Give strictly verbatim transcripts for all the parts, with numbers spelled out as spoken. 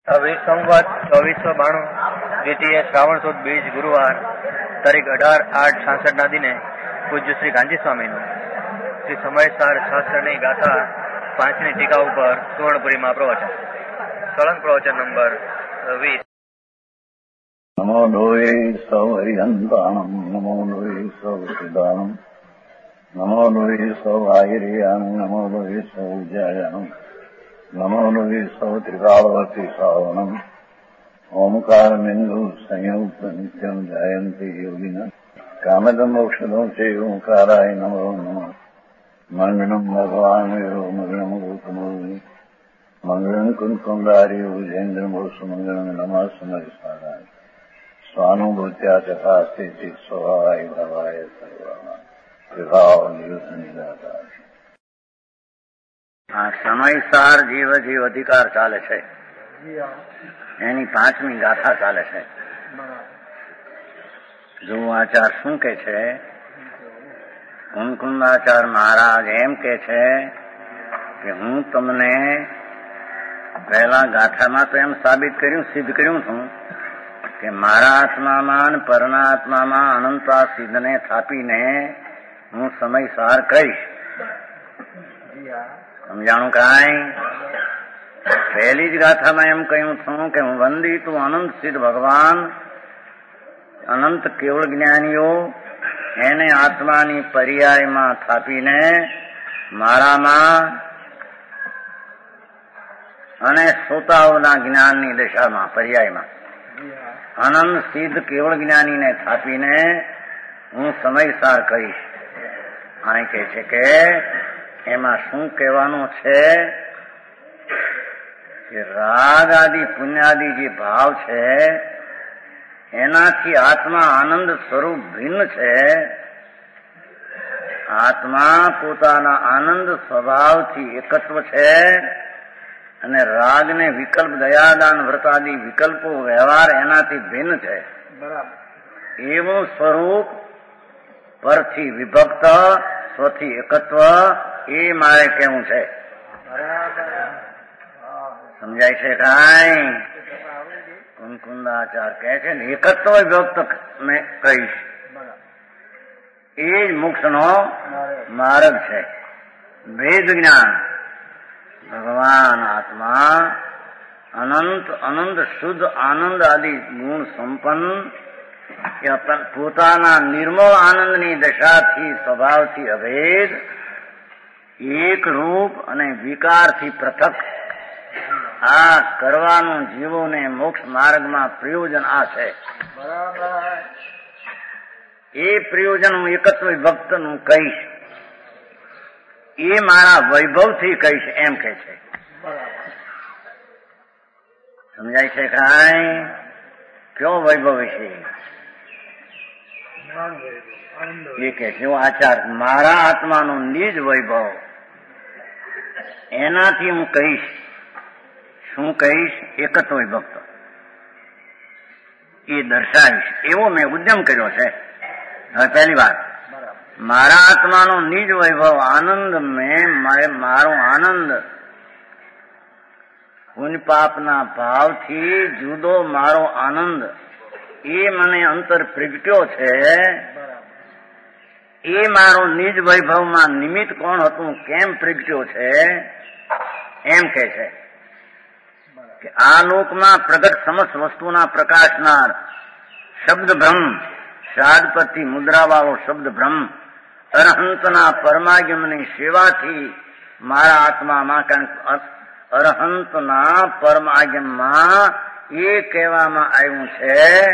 વીસ સંવત ચોવીસો બાણું દ્વિતીય શ્રાવણ સુદ બીજ ગુરુવાર તારીખ અઢાર આઠ છાસઠ ના દિને પૂજ્ય શ્રી ગાંધી સ્વામીનું શ્રી સમયસાર શાસ્ત્રની ગાથા પાંચની ટીકા ઉપર સુવર્ણપુરીમાં પ્રવચન. સળંગ પ્રવચન નંબર વીસ. નમો લોહે સૌ હરિહંતાણમ નમો લોહે સૌ સિદ્ધાણમ નમો લોહે સૌ આયર્યાન નમો લોહે સૌ જયાનમ નમો લોહે સૌ ત્રિકાળવતી શ્રાવણમ ઓમકાર બિંદુ સંયુક્ત નિત્યમ જયંતી યોગિના કામદમ મોક્ષદમ છે ઓંકારાય નમો નમઃ. મંગળમ ભગવાન મંગળમ ગૌતમોની મંગળમ કુંકુંડાર્યો જૈન્દ્રમોષ મંગળમ નમઃ સમયસારાય સ્વાનુભૂત્યા ચકાસ્તે સ્વભાવાય ભવાય સર્વમાં વિભાવ નિદાતા. આ સમયસાર જીવ જીવ અધિકાર ચાલે છે એની પાંચમી ગાથા ચાલે છે. ધ્રુવાચાર શું કે છે? કુંકુંદાચાર મહારાજ એમ કે છે કે હું તમને પહેલા ગાથામાં તો એમ સાબિત કર્યું સિદ્ધ કર્યું છું કે મારા આત્મામાં પરના આત્મામાં અનંતા સિદ્ધને થાપીને હું સમયસાર કહીશ. સમજાણું કાંઈ? પહેલી જ ગાથામાં એમ કહ્યું છું કે હું વંદિતું અનંત સિદ્ધ ભગવાન અનંત કેવળ જ્ઞાનીઓ એને આત્માની પર્યાયમાં થાપીને મારામાં અને શ્રોતાઓના જ્ઞાનની દશામાં પર્યાયમાં અનંત સિદ્ધ કેવળ જ્ઞાનીને થાપીને હું સમયસાર કહીશ. અહીં કહે છે કે એમાં શું કહેવાનું છે કે રાગ આદિ પુણ્યાદિ જે ભાવ છે એનાથી આત્મા આનંદ સ્વરૂપ ભિન્ન છે. આત્મા પોતાના આનંદ સ્વભાવથી એકત્વ છે અને રાગને વિકલ્પ દયાદાન વ્રતાદિ વિકલ્પો વ્યવહાર એનાથી ભિન્ન છે. એવું સ્વરૂપ પરથી વિભક્ત સ્વથી એકત્વ એ મારે કેવું છે. સમજાય છે કાંઈ? કુંકુંદાચાર કહે છે ને એકત્વ વિભક્ત મેં કહીશ એ જ મોક્ષનો માર્ગ છે. ભેદ જ્ઞાન ભગવાન આત્મા અનંત અનંત શુદ્ધ આનંદ આદિ ગુણ સંપન્ન પોતાના નિર્મળ આનંદની દશાથી સ્વભાવથી અભેદ એક રૂપ અને વિકારથી પૃથક આ કરવાનું જીવોને મોક્ષ માર્ગમાં પ્રયોજન આ છે. એ પ્રયોજન હું એકત્વ વિભક્તનું કહીશ. એ મારા વૈભવથી કહીશ એમ કે છે. સમજાય છે કાંઈ? કયો વૈભવ છે એ કે છે આચાર મારા આત્માનો નિજ વૈભવ એનાથી હું કહીશ. શું કહીશ? એકત્વ વિભક્ત એ દર્શાવીશ એવો મેં ઉદ્યમ કર્યો છે. હવે પહેલી વાત મારા આત્માનો નિજ વૈભવ આનંદ મેં મારો આનંદ પુણ્ય પાપના ભાવથી જુદો મારો આનંદ એ મને અંતર પ્રગટ્યો છે. એ મારો નિજ વૈભવમાં નિમિત્ત કોણ હતું કેમ પ્રગટ્યો છે એમ કે છે કે આ લોકમાં પ્રગટ સમસ્ત વસ્તુના પ્રકાશનાર શબ્દ બ્રહ્મ શ્રાદ્ધ પરથી મુદ્રાવાળો શબ્દ બ્રહ્મ અરહંતના પરમાગમની સેવાથી મારા આત્મામાં કારણ અરહંતના પરમાગમમાં એ કહેવામાં આવ્યું છે.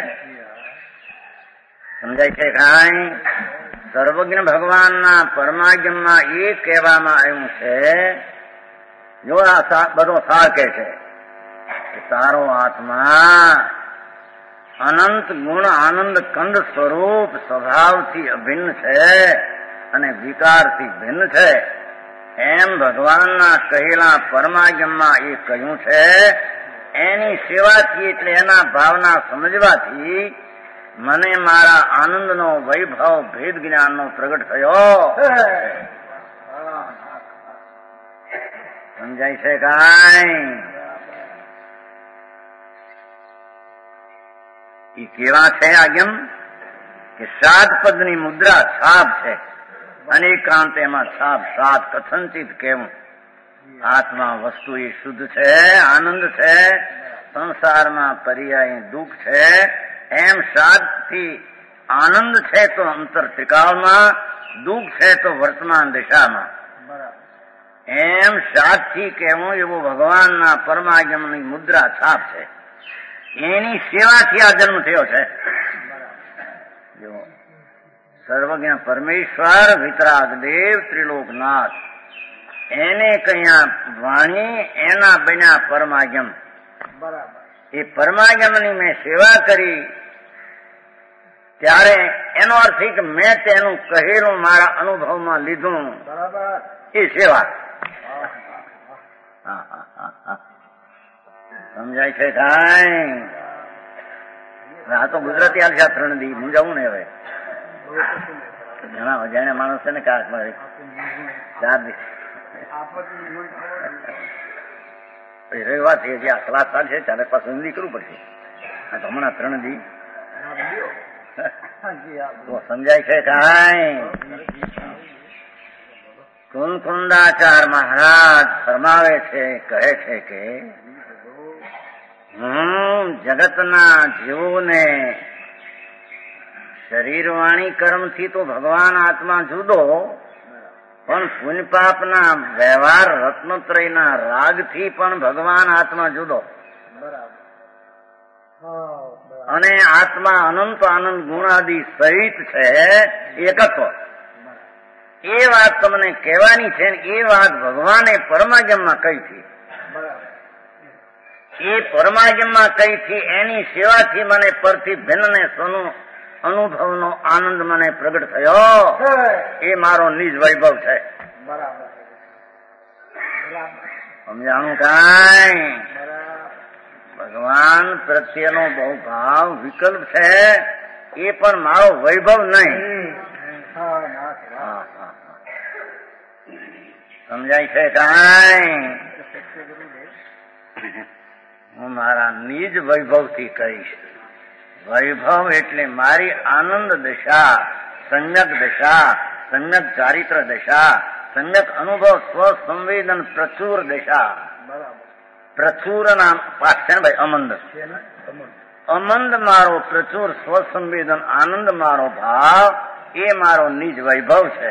સમજાય છે કાંઈ? સર્વજ્ઞ ભગવાનના પરમાગમમાં એ કહેવામાં આવ્યું છે. જો આ બધો સાર કહે છે કે તારો આત્મા અનંત ગુણ આનંદ કંદ સ્વરૂપ સ્વભાવથી અભિન્ન છે અને વિકારથી ભિન્ન છે એમ ભગવાનના કહેલા પરમાગમમાં એ કહ્યું છે. એની સેવાથી એટલે એના ભાવના સમજવાથી મને મારા આનંદનો વૈભવ ભેદ જ્ઞાનનો પ્રગટ થયો. સમજાય છે કાંઈ? એ કેવા છે આજ્ઞમ કે સાત પદની મુદ્રા છાપ છે, અનેકાંત એમાં છાપ સાત કથનચિત કેવું આત્મા વસ્તુ એ શુદ્ધ છે, આનંદ છે, સંસારમાં પર્યાય દુઃખ છે, એમ સાતથી આનંદ છે તો અંતર ત્રિકાળમાં, દુઃખ છે તો વર્તમાન દિશામાં, એમ સાતથી કહેવું એવું ભગવાનના પરમાગમની મુદ્રા છાપ છે. એની સેવાથી આ જન્મ થયો છે. જો સર્વજ્ઞ પરમેશ્વર વિતરાગદેવ ત્રિલોકનાથ એને કયા વાણી એના બન્યા પરમાગમ. એ પરમાગમની મેં સેવા કરી ત્યારે એનો અર્થ એ કે મેં તેનું કહેલું મારા અનુભવમાં લીધું, એ સેવા. સમજાય છે કાંઈ? આ તો ગુજરાતી આલશા ત્રણ દી મૂંઝાવું ને હવે ઘણા અજાણ્યા માણસ છે ને કાક મારે ચાર દી રવિવાર થઈ ગયા ક્લાસ ચાલશે ત્યારે પાછું હિન્દી કરવું પડશે. આ તો હમણાં ત્રણ દી તો સમજાય છે કાંઈ? કુંકુંદાચાર મહારાજ ફરમાવે છે, કહે છે કે હું જગતના જીવોને શરીર વાણી કર્મથી તો ભગવાન આત્મા જુદો, પણ પુણ્ય પાપના વ્યવહાર રત્નત્રયના રાગથી પણ ભગવાન આત્મા જુદો. અને આત્મા અનંત આનંદ ગુણાદિ સહિત છે, એકત્વ. એ વાત તમને કહેવાની છે ને એ વાત ભગવાને પરમાગમમાં કહી હતી. એ પરમાગમમાં કહી હતી એની સેવાથી મને પરથી ભિન્નને સોનું અનુભવનો આનંદ મને પ્રગટ થયો. એ મારો નિજ વૈભવ છે. સમજાણું કાંઈ? ભગવાન પ્રત્યેનો બહુ ભાવ વિકલ્પ છે, એ પણ મારો વૈભવ નહીં. સમજાય છે કાંઈ? હું મારા નિજ વૈભવથી કહીશ. વૈભવ એટલે મારી આનંદ દશા, સંયક દશા, સંયક ચારિત્ર દશા, સંયક અનુભવ સ્વ સંવેદન પ્રચુર દશા. પ્રચુર નામ પાઠ છે ને ભાઈ, અમંદ. અમંદ મારો પ્રચુર સ્વ સંવેદન આનંદ મારો ભાવ, એ મારો નિજ વૈભવ છે.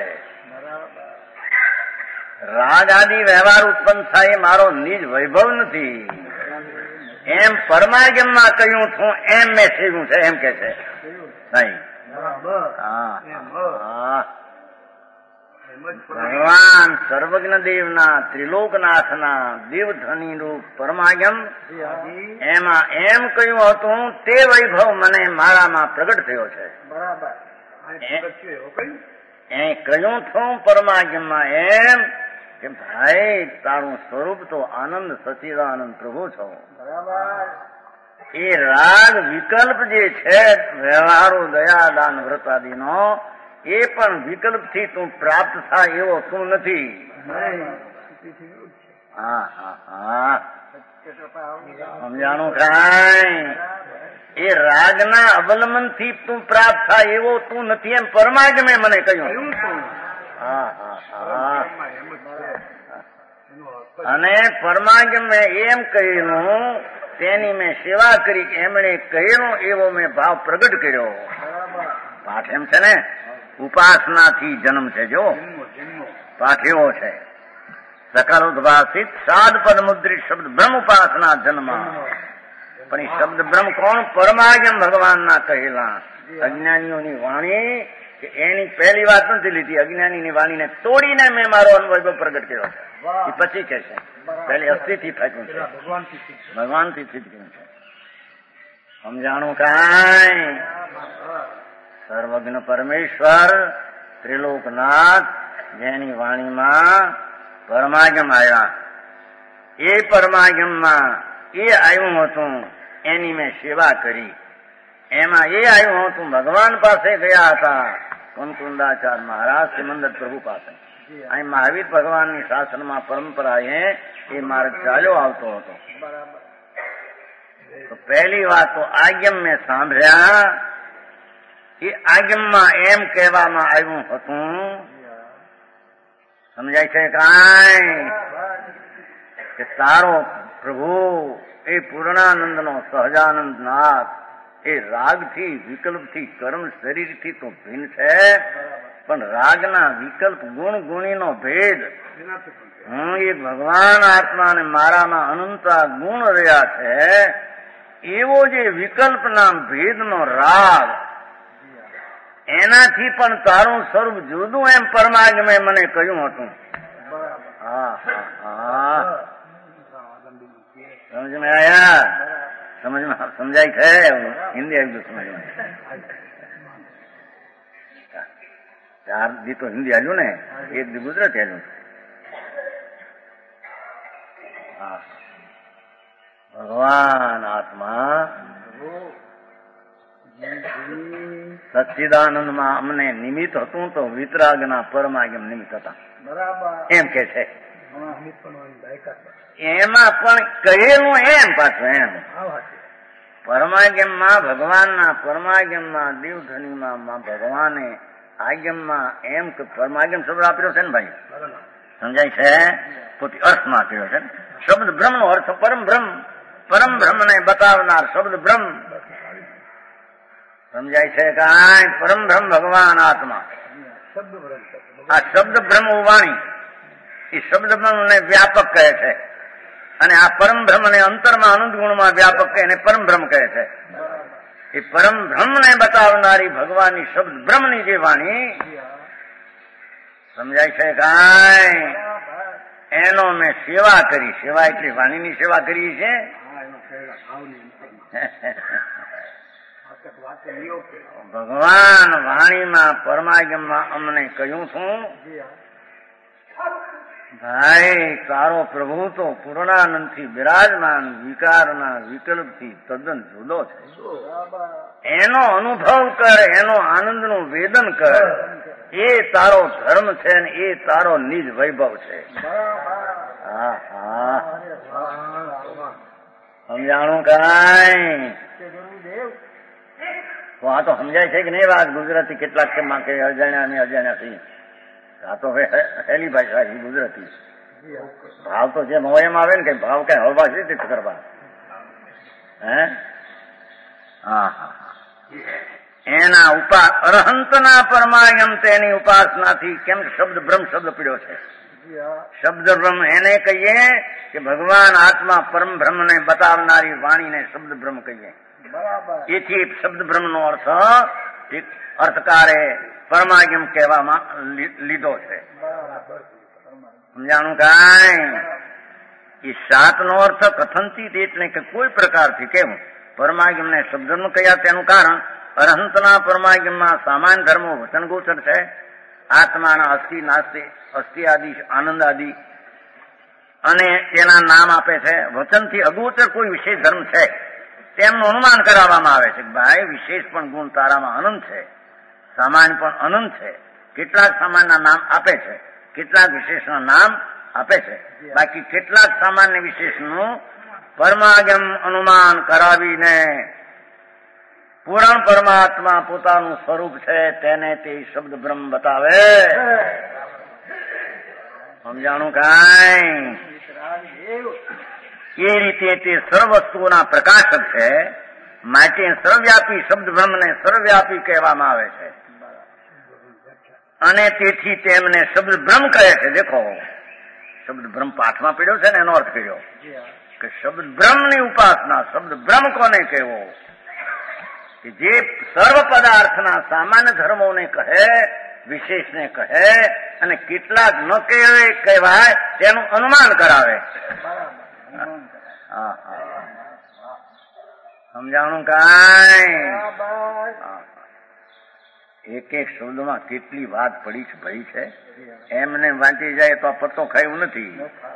રાગ આદિ વ્યવહાર ઉત્પન્ન થાય એ મારો નિજ વૈભવ નથી. એમ પરમાગમમાં કહ્યું છું એમ મેં થયું છે એમ કે છે નહીં. ભગવાન સર્વજ્ઞ દેવના ત્રિલોકનાથના દેવધની રૂપ પરમાગમ એમાં એમ કહ્યું હતું તે વૈભવ મને મારામાં પ્રગટ થયો છે. એ કહ્યું છું પરમાગમમાં એમ કે ભાઈ તારું સ્વરૂપ તો આનંદ સચિદાનંદ પ્રભુ છો. એ રાગ વિકલ્પ જે છે વ્યવહારો દયા દાન વ્રતાદિનો, એ પણ વિકલ્પથી તું પ્રાપ્ત થાય એવો તું નથી. હા હા હા સમજાણું કાંઈ? એ રાગના અવલંબનથી તું પ્રાપ્ત થાય એવો તું નથી એમ પરમાગમે મને કહ્યું. હા હા હા અને પરમાગમે એમ કહેલું તેની મેં સેવા કરી, એમણે કહેલું એવો મેં ભાવ પ્રગટ કર્યો. પાઠ એમ છે ને, ઉપાસનાથી જન્મ છે. જો પાઠ એવો છે, સકલ ઉદ્ભાસિત સાદ પદ મુદ્રિત શબ્દ બ્રહ્મ ઉપાસના જન્મ. પણ એ શબ્દ બ્રહ્મ કોણ? પરમાગમ ભગવાનના કહેલા. અજ્ઞાનીઓની વાણી કે એની પહેલી વાત નથી લીધી, અજ્ઞાનીની વાણીને તોડીને મેં મારો અનુભવ પ્રગટ કર્યો છે. એ પછી કે છે પહેલી અસ્થિથી ફેંક્યું છે, ભગવાનથી સિદ્ધ કર્યું છે. સમજાણું કાંઈ? સર્વજ્ઞ પરમેશ્વર ત્રિલોકનાથ જેની વાણીમાં પરમાગમ આવ્યા, એ પરમાગમમાં એ આવ્યું હતું એની મેં સેવા કરી. એમાં એ આવ્યું હતું ભગવાન પાસે ગયા હતા, કુંકુંદાચાર મહારાજ સિમંદર પ્રભુ પાસે. અહીં મહાવીર ભગવાનની શાસનમાં પરંપરાએ એ માર્ગ ચાલ્યો આવતો હતો. તો પહેલી વાત તો આગમ મેં સાંભળ્યા એ આગમમાં એમ કહેવામાં આવ્યું હતું, સમજાય છે કાંઈ, કે તારો પ્રભુ એ પૂર્ણાનંદ નો સહજાનંદ નાથ એ રાગથી વિકલ્પથી કર્મ શરીરથી તો ભિન્ન છે, પણ રાગના વિકલ્પ ગુણ ગુણીનો ભેદ હું એ ભગવાન આત્મા અને મારામાં અનંતા ગુણ રહ્યા છે, એવો જે વિકલ્પના ભેદનો રાગ એનાથી પણ તારું સ્વરૂપ જુદું એમ પરમાગમે મને કહ્યું હતું. હા હા સમજમાં આયા? સમજમાં સમજાય છે? હિન્દી આવી ગયું સમજમાં? ચાર દી તો હિન્દી આવ્યું ને, એક દી ગુજરાતી આવ્યું. ભગવાન આત્મા સચ્ચિદાનંદમાં અમને નિમિત્ત હતું તો વિતરાગના પરમાગમ નિમિત્ત હતા એમ કે છે. એમાં પણ કહેલું એમ પાછું એમ પરમાગમમાં ભગવાનના પરમાગમમાં દેવધનીમાં ભગવાને આગમમાં એમ કે પરમાગમ શબ્દ આપ્યો છે ને ભાઈ, સમજાય છે? પોતે અર્થમાં આપ્યો છે. શબ્દ બ્રહ્મ નો અર્થ પરમ બ્રહ્મ, પરમ બ્રહ્મ ને બતાવનાર શબ્દ બ્રહ્મ, સમજાય છે કાંઈ? પરમ બ્રહ્મ ભગવાન આત્મા, આ શબ્દ બ્રહ્મ વાણી એ શબ્દ બ્રહ્મ ને વ્યાપક કહે છે, અને આ પરમ બ્રહ્મ ને અંતરમાં અનંત ગુણમાં વ્યાપક કહે એને પરમ બ્રહ્મ કહે છે. એ પરમ બ્રહ્મ ને બતાવનારી ભગવાનની શબ્દ બ્રહ્મની જે વાણી, સમજાય છે કાંઈ? એનો મેં સેવા કરી. સેવા એટલે વાણીની સેવા કરી છે. ભગવાન વાણીમાં પરમાગમમાં અમને કહ્યું છું, ભાઈ તારો પ્રભુ તો પૂર્ણાનંદ થી બિરાજમાન વિકારના વિકલ્પથી તદ્દન જુદો છે. એનો અનુભવ કર, એનો આનંદનું વેદન કર. એ તારો ધર્મ છે ને એ તારો નિજ વૈભવ છે. હા હા સમજાણું કાંઈ? તો આ તો સમજાય છે કે નહીં વાત? ગુજરાતી કેટલાક છે માં કે અજાણ્યા ને અજાણ્યા થી, આ તો હેલી ભાષા છે ગુજરાતી. ભાવ તો જેમ હોય એમ આવે ને, કઈ ભાવ કઈ હળવા છે તે કરવા. હે હા હા એના ઉપા અરહંતના પરમાયમ તેની ઉપાસનાથી કેમ શબ્દ બ્રહ્મ શબ્દ પીડ્યો છે. શબ્દ બ્રહ્મ એને કહીએ કે ભગવાન આત્મા પરમ બ્રહ્મ ને બતાવનારી વાણીને શબ્દ બ્રહ્મ કહીએ. એથી શબ્દ બ્રહ્મ નો અર્થ અર્થકારે પરમાગમ કહેવામાં લીધો છે. સમજાણું કાંઈ? એ સાત નો અર્થ કથનથી એટલે કે કોઈ પ્રકારથી કેવું પરમાગમ ને શબ્દ નું કયા તેનું કારણ અરહંતના પરમાગમમાં સામાન્ય ધર્મો વચન ગોચર છે. આત્માના અસ્થિ નાસ્તિ અસ્થિ આદિ આનંદ આદિ અને તેના નામ આપે છે. વચનથી અગોચર કોઈ વિશેષ ધર્મ છે તેમનું અનુમાન કરાવવામાં આવે છે. ભાઈ વિશેષ પણ ગુણ તારામાં અનંત છે, સામાન્ય પણ અનંત છે. કેટલાક સામાન્યના નામ આપે છે, કેટલાક વિશેષના નામ આપે છે. બાકી કેટલાક સામાન્ય વિશેષનું પરમાગમ અનુમાન કરાવીને પૂરણ પરમાત્મા પોતાનું સ્વરૂપ છે તેને તે શબ્દ બ્રહ્મ બતાવે. સમજાણું કાંઈ? એ રીતે તે સર્વ વસ્તુઓના પ્રકાશક છે, માટે સર્વવ્યાપી શબ્દ બ્રહ્મને સર્વવ્યાપી કહેવામાં આવે છે. અને તેથી તેમને શબ્દ બ્રહ્મ કહે છે. દેખો શબ્દ બ્રહ્મ પાઠમાં પીડ્યો છે ને, એનો અર્થ કર્યો કે શબ્દ બ્રહ્મની ઉપાસના. શબ્દ બ્રહ્મ કોને કહેવો? કે જે સર્વ પદાર્થના સામાન્ય ધર્મોને કહે, વિશેષને કહે, અને કેટલાક ન કહેવાય કહેવાય તેનું અનુમાન કરાવે. સમજાણું કાંઈ? એક એક શબ્દમાં કેટલી વાત પડી છે ભાઈ છે. એમને વાંચી જાય તો આ પત્તો ખાયું નથી.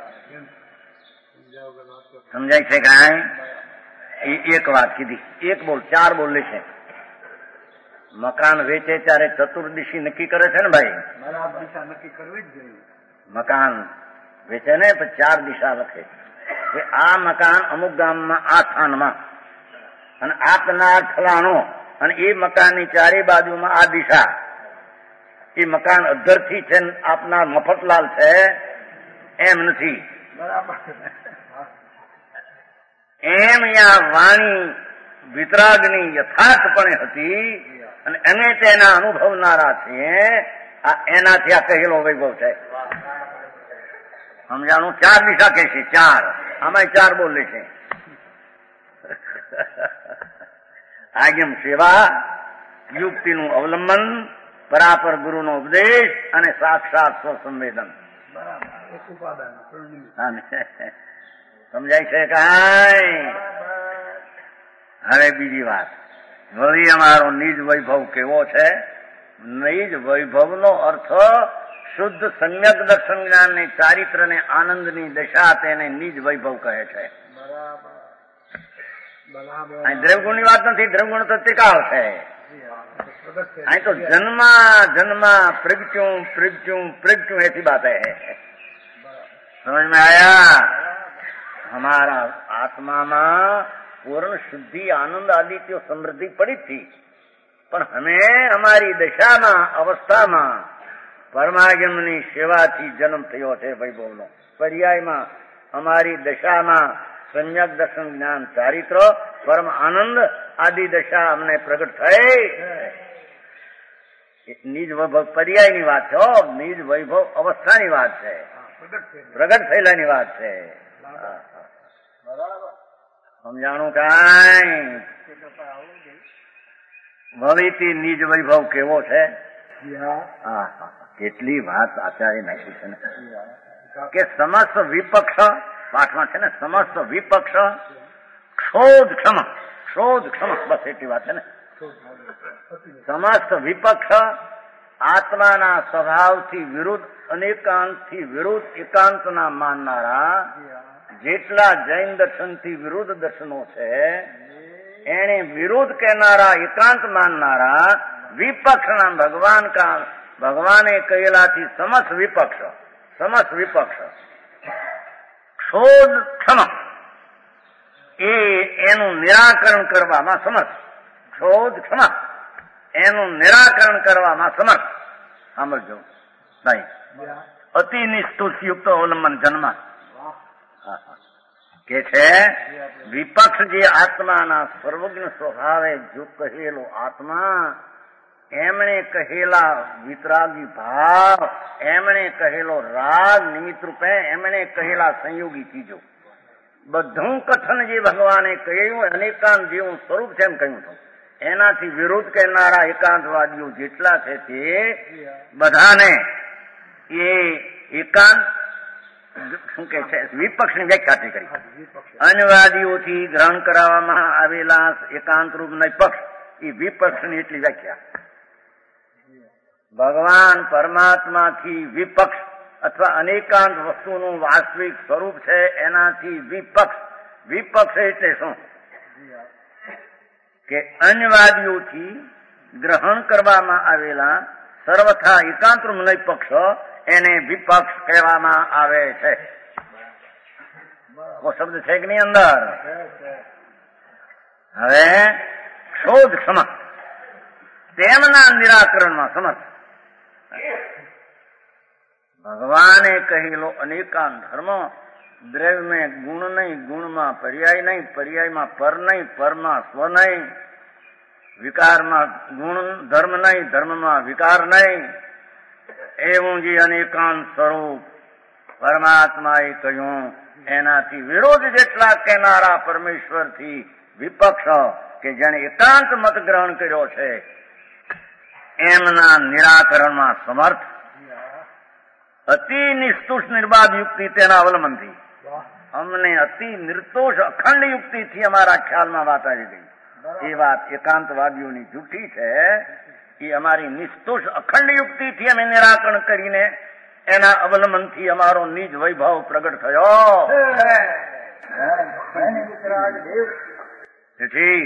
સમજાય છે કાંઈ? એક વાત કીધી, એક બોલ ચાર બોલ લે છે. મકાન વેચે ત્યારે ચતુર્દિશી નક્કી કરે છે ને ભાઈ? નક્કી કરવી જ જોઈએ. મકાન વેચે ને પછી ચાર દિશા લખે કે આ મકાન અમુક ગામમાં આ સ્થાનમાં અને આપનાર ફલાણો, અને એ મકાનની ચારે બાજુમાં આ દિશા, એ મકાન અધ્ધરથી છે, આપનાર મફતલાલ છે, એમ નથી. એમ આ વાણી વિતરાગની યથાર્થપણે હતી, અને એને તેના અનુભવનારા છીએ. આ એનાથી આ કહેલો વૈભવ છે. સમજાણું? ચાર દિશા કહે છે, ચાર. આમાં ચાર બોલે છે. આજ્ઞમ સેવા, યુક્તિનું અવલંબન, પરાપર ગુરુનો ઉપદેશ અને સાક્ષાત સ્વસંવેદન. સમજાય છે કાંઈ? હવે બીજી વાત, વળી અમારો નિજ વૈભવ કેવો છે? નિજ વૈભવનો અર્થ શુદ્ધ સમ્યક દર્શન જ્ઞાનની ચારિત્ર ને આનંદની દશા, તેને નિજ વૈભવ કહે છે. અહીં દ્રવગુણની વાત નથી, દ્રવગુણ તો ટીકાવ છે. અહીં તો જન્મા જન્મા પ્રગટ્યું પ્રગટ્યું प्रगट्યું ऐसी बात है. समझ में आया? हमारा आत्मा में पूर्ण शुद्धि आनंद आदि की समृद्धि पड़ी थी, पर हमें हमारी दशाમાં અવસ્થામાં પરમાગમની સેવાથી જન્મ થયો છે વૈભવનો. પર્યાયમાં અમારી દશામાં સમ્યક દર્શન જ્ઞાન ચારિત્ર પરમ આનંદ આદિ દશા અમને પ્રગટ થઈ. નિજ વૈભવ પર્યાયની વાત છે, નિજ વૈભવ અવસ્થાની વાત છે, પ્રગટ થયેલાની વાત છે. સમજાણું કાંઈ? ભવિથી નિજ વૈભવ કેવો છે? હા, કેટલી વાત આચાર્ય નાખી છે ને, કે સમસ્ત વિપક્ષ પાઠમાં છે ને, સમસ્ત વિપક્ષ ક્ષોધ ક્ષમ, ક્ષોધ ક્ષમ, બસ એટલી વાત છે ને. સમસ્ત વિપક્ષ આત્માના સ્વભાવથી વિરુદ્ધ, અનેકાંતથી વિરુદ્ધ એકાંતના માનનારા જેટલા જૈન દર્શનથી વિરુદ્ધ દર્શનો છે, એને વિરુદ્ધ કહેનારા, એકાંત માનનારા વિપક્ષના ભગવાન કા ભગવાને કહેલાથી સમસ્ત વિપક્ષ, સમસ્ત વિપક્ષ ક્ષોધ ક્ષમ, એ એનું નિરાકરણ કરવામાં સમર્થ. ક્ષોધ ક્ષમ એનું નિરાકરણ કરવામાં સમર્થ. સાંભળજો નહીં, અતિ નિષ્ઠુષ યુક્ત અવલંબન જન્મ કે છે. વિપક્ષ જે આત્માના સર્વજ્ઞ સ્વભાવે જો કહેલો આત્મા, એમણે કહેલા વિતરાગી ભાવ, એમણે કહેલો રાગ નિમિત્ત રૂપે, એમણે કહેલા સંયોગી ચીજો, બધું કથન જે ભગવાને કહ્યું અનેકાંત જેવું સ્વરૂપ છે એમ કહ્યું હતું, એનાથી વિરુદ્ધ કહેનારા એકાંતવાદીઓ જેટલા છે તે બધાને એ એકાંત શું કે છે વિપક્ષની વ્યાખ્યા કરી. અન્યવાદીઓથી ગ્રહણ કરાવવામાં આવેલા એકાંત રૂપ નહીં પક્ષ, એ વિપક્ષની એટલી વ્યાખ્યા. ભગવાન પરમાત્માથી વિપક્ષ અથવા અનેકાંત વસ્તુનું વાસ્તવિક સ્વરૂપ છે, એનાથી વિપક્ષ. વિપક્ષ એટલે શું? કે અન્યવાદીઓથી ગ્રહણ કરવામાં આવેલા સર્વથા એકાંતરૂપ નહીં પક્ષ, એને વિપક્ષ કહેવામાં આવે છે. वो શબ્દ છે કે નહીં અંદર? હવે ક્ષોધ ક્ષમા તેમના નિરાકરણમાં સમર્થ. ભગવાને કહેલો અનેકાંત ધર્મ, દ્રવ્યમાં ગુણ નહીં, ગુણમાં પર્યાય નહીં, પર્યાયમાં પર નહીં, પરમાં સ્વ નહીં, વિકારમાં ગુણ ધર્મ નહીં, ધર્મમાં વિકાર નહીં, એવું જે અનેકાંત સ્વરૂપ પરમાત્માએ કહ્યું, એનાથી વિરોધ જેટલા કહેનારા પરમેશ્વરથી વિપક્ષ કે જેને એકાંત મત ગ્રહણ કર્યો છે, એમના નિરાકરણમાં સમર્થ. અતિ નિસ્તુષ નિર્બાધ યુક્તિ તેના અવલંબનથી અમને અતિ નિર્દોષ અખંડ યુક્તિથી અમારા ખ્યાલમાં વાત આવી ગઈ. એ વાત એકાંતવાદીઓની જૂઠી છે. એ અમારી નિસ્તુષ અખંડ યુક્તિથી અમે નિરાકરણ કરીને એના અવલંબનથી અમારો નિજ વૈભવ પ્રગટ થયો. તેથી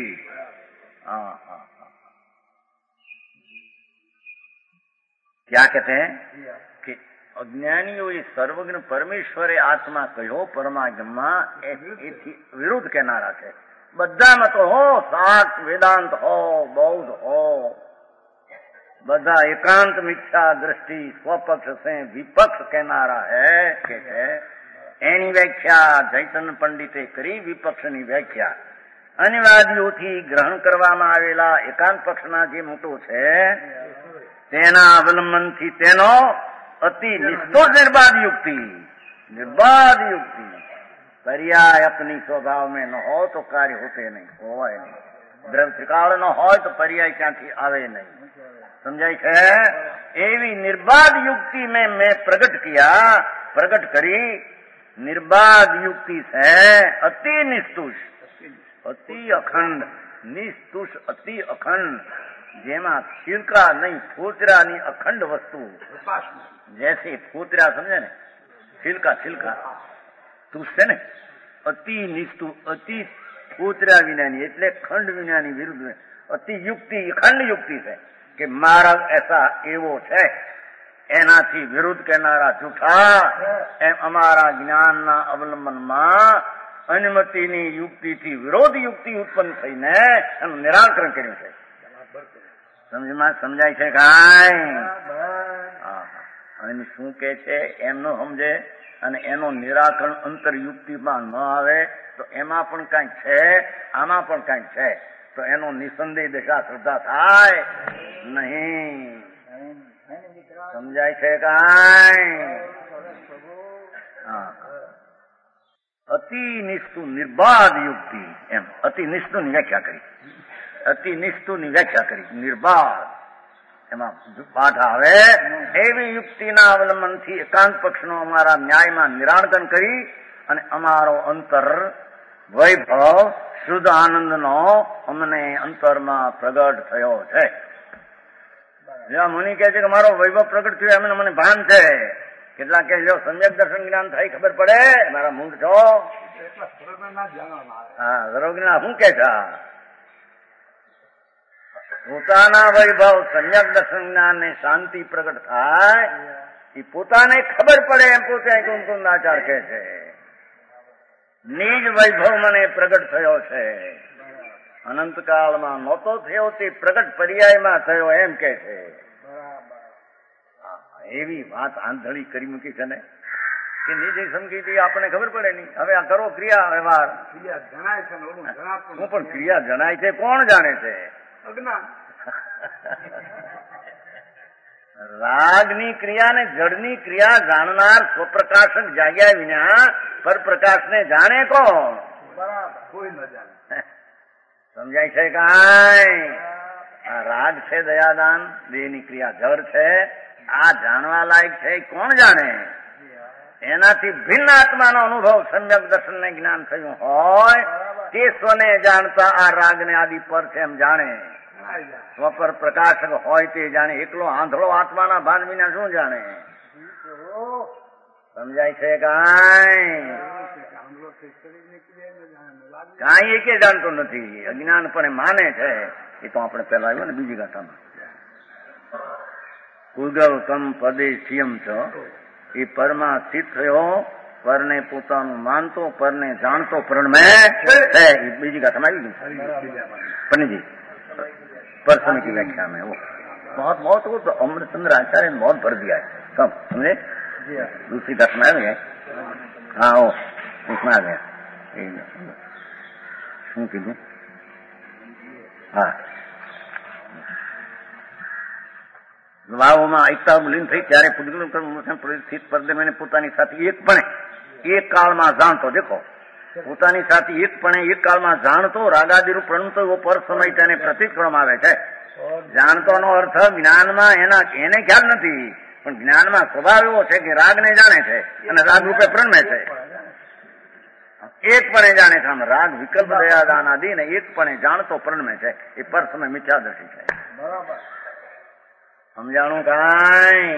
क्या कहते हैं कि અજ્ઞાનીઓએ સર્વજ્ઞ પરમેશ્વરે આત્મા કહ્યો પરમાગમમાં, એથી વિરુદ્ધ કહેનારા છે. બધા મતો હો, શાક વેદાંત હો, બૌદ્ધ હો, બધા એકાંત મિથ્યા દ્રષ્ટિ સ્વપક્ષ સે વિપક્ષ કહેનારા હે કે છે. એની વ્યાખ્યા ચૈતન્ય પંડિતે કરી. વિપક્ષની વ્યાખ્યા અનિવાદીઓથી ગ્રહણ કરવામાં આવેલા એકાંત પક્ષના જે મોટો છે તેના અવલંબનથી તેનો અતિ નિષ્ઠોર નિર્બાધ યુક્તિ નિર્બાધ યુક્તિ पर्याय अपनी स्वभाव में न हो तो कार्य होते नहीं, होवाय नहीं. દ્રવ્ય ત્રિકાળ ન હોય તો પર્યાય ક્યાંથી આવે નહીં. સમજાય છે? એવી નિર્બાધ યુક્તિ મેં મેં પ્રગટ કિયા, પ્રગટ કરી. નિર્બાધ યુક્તિ છે અતિ નિસ્તુષ, અતિ અખંડ. નિસ્તુષ અતિ અખંડ, જેમાં છિલકા નહીં, ફૂતરાની અખંડ વસ્તુ. જૈસે ફૂતરા સમજે ને, છિલકા છિલકા તું છે ને, અતિ નિષ્ઠુ અતિ ફૂતરા વિનાની એટલે ખંડ વિનાની વિરુદ્ધ અતિ યુક્તિ ખંડ યુક્તિ છે કે મારા એસા એવો છે, એનાથી વિરુદ્ધ કહેનારા જૂઠા. એમ અમારા જ્ઞાનના અવલંબનમાં અનુમતિની યુક્તિથી વિરોધ યુક્તિ ઉત્પન્ન થઈને એનું નિરાકરણ કર્યું છે. સમજમાં સમજાય છે કાંઈ? અને શું કે છે એમનો સમજે અને એનો નિરાકરણ અંતરયુક્તિમાં ન આવે તો એમાં પણ કાંઈક છે, આમાં પણ કાંઈક છે, તો એનો નિસંદેહ દશા શ્રદ્ધા થાય નહીં. સમજાય છે કાંઈ? હા. અતિ નિષ્ઠુ નિર્બાધ યુક્તિ, એમ અતિ નિષ્ઠુની વ્યાખ્યા કરી. અતિ નિષ્ઠુની વ્યાખ્યા કરી નિર્બાધ. એમાં પાઠ આવે એવી યુક્તિના અવલંબનથી એકાંત પક્ષનો અમારા ન્યાયમાં નિરાકરણ કરી અને અમારો અંતર વૈભવ શુદ્ધ આનંદનો અમને અંતરમાં પ્રગટ થયો છે. જ્યાં મુનિ કહે છે કે મારો વૈભવ પ્રગટ થયો એમને મને ભાન છે. કેટલાક કહે જો સમ્યક દર્શન જ્ઞાન થાય ખબર પડે મારા મૂળ છો. હા સર્વજ્ઞા શું કે છે? પોતાના વૈભવ સમ્યક દર્શન જ્ઞાન ને શાંતિ પ્રગટ થાય એ પોતાને ખબર પડે એમ પોતે કુમકુંદાચાર કહે છે. નિજ વૈભવ મને પ્રગટ થયો છે, અનંતકાળમાં નહોતો થયો તે પ્રગટ પર્યાયમાં થયો એમ કે છે. એવી વાત આંધળી કરી મૂકી છે ને કે નિજ સમજી આપણને ખબર પડે નહીં. હવે આ કરો ક્રિયા વ્યવહાર જણાય છે, હું પણ ક્રિયા જણાય છે, કોણ જાણે છે? રાગની ક્રિયા ને જડની ક્રિયા જાણનાર સ્વપ્રકાશક જાગ્યા વિના પરપ્રકાશ ને જાણે કોણ? કોઈ ન જાણે. સમજાય છે કાંઈ? આ રાગ છે દયાદાન, દેહની ક્રિયા જડ છે, આ જાણવા લાયક છે કોણ જાણે? એનાથી ભિન્ન આત્માનો અનુભવ સમ્યક દર્શન ને જ્ઞાન થયું હોય તે સ્વને જાણતા આ રાગને આદિ પર છે એમ જાણે. સ્વપર પ્રકાશક હોય તે જાણે. એકલો આંધળો આત્માના ભાન વિના શું જાણે? સમજાય છે કાંઈ? કાંઈ એકે જાણતો નથી, અજ્ઞાન પણ માને છે. એ તો આપણે પેલા આવ્યો ને બીજી ગાથામાં કુગલ તમ પદે સિયમ છો, એ પરમાં સ્થિત થયો, પરને પોતાનું માનતો, પરને જાણતો પ્રણમે છે. બીજી ગાથામાં આવી ગયું પંડિતજી पर समय की व्याख्या में वो बहुत बहुत वो तो अमृतचंद्र आचार्य ने बहुत भर दिया है सब समझे. दूसरी दस में आ गया. हाँ वो उसमें आ गया. શું કીધું? હા વાવોમાં એકતા લીન થઈ ત્યારે પુદ્ગલ સ્થિત પરદેમને પોતાની સાથે એક પણ એક કાળમાં જાણતો. દેખો પોતાની સાથે એકપણે એક કાળમાં જાણતો રાગાદિરૂપ પ્રણતો એવો પર સમય તેને પ્રતીક કરવામાં આવે છે. જાણતોનો અર્થ જ્ઞાનમાં એના એને ખ્યાલ નથી, પણ જ્ઞાનમાં સ્વભાવ એવો છે કે રાગને જાણે છે અને રાગ રૂપે પ્રણમે છે. એકપણે જાણે છે. આમ રાગ વિકલ્પ દયાદાન આદિ ને એકપણે જાણતો પ્રણમે છે. એ પર સમય મિથ્યાદર્શી છે. સમજાણું કાંઈ?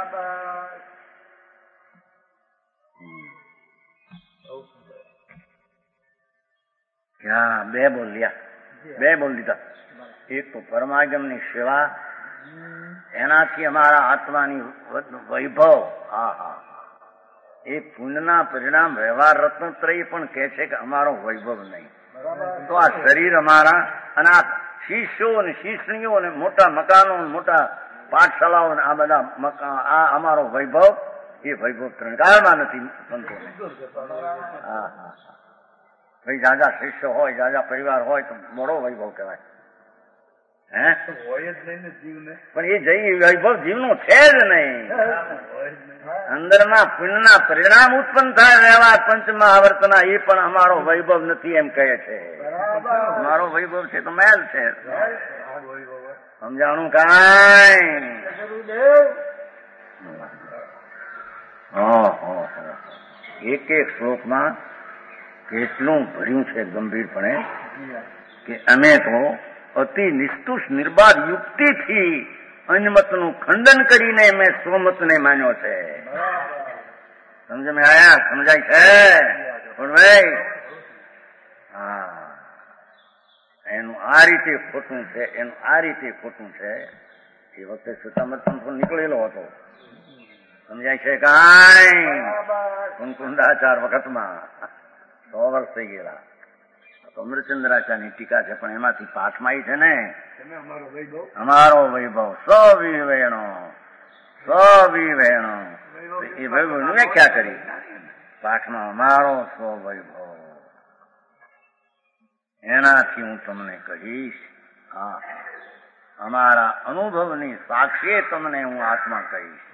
બે બોલ લ્યા, બે બોલ લીધા. એક તો પરમાગમની સેવા, એનાથી અમારા આત્માની વૈભવ. હા હા એ પુણ્યના પરિણામ વ્યવહાર રત્નત્રય પણ કહે છે કે અમારો વૈભવ નહીં, તો આ શરીર અમારા અને આ શિષ્યો અને શિષ્ણીઓ અને મોટા મકાનો મોટા પાઠશાળાઓ આ બધા મકાન આ અમારો વૈભવ એ વૈભવ ત્રણ કાળમાં નથી સંતોને. હા હા ભાઈ જાજા શિષ્ય હોય જાજા પરિવાર હોય તો મોડો વૈભવ કહેવાય. હે હોય જ નહીં ને જીવને. પણ એ જઈ વૈભવ જીવનું છે જ નહીં. અંદરના પુણ્યના પરિણામ ઉત્પન્ન થાય વ્યવહાર પંચ મહાવર્તના એ પણ અમારો વૈભવ નથી એમ કહે છે. અમારો વૈભવ છે તો મેલ છે. સમજાણું કાંઈ? એક એક શ્લોકમાં કેટલું ભર્યું છે ગંભીરપણે કે અમે તો અતિ નિષ્તુષ નિર્બાધ યુક્તિથી અન્યમતનું ખંડન કરીને મેં સ્વમતને માન્યો છે. સમજ મેં આયા? સમજાય છે? પણ ભાઈ હા એનું આ રીતે ખોટું છે એનું આ રીતે ખોટું છે. એ વખતે સુતામત નીકળેલો હતો. સમજાય છે કાંઈ? કુંકુંડાચાર વખતમાં સો વર્ષ થઈ ગયેલા. અમરચંદ્રાચાર્યની ટીકા છે પણ એમાંથી પાઠમાં છે ને અમારો વૈભવ સવિવેણો સવિવેણો એ વૈભવ નું વ્યાખ્યા કરી પાઠમાં અમારો સ્વવૈભવ. એનાથી હું તમને કહીશ. હા અમારા અનુભવની સાક્ષીએ તમને હું આત્મા કહીશ.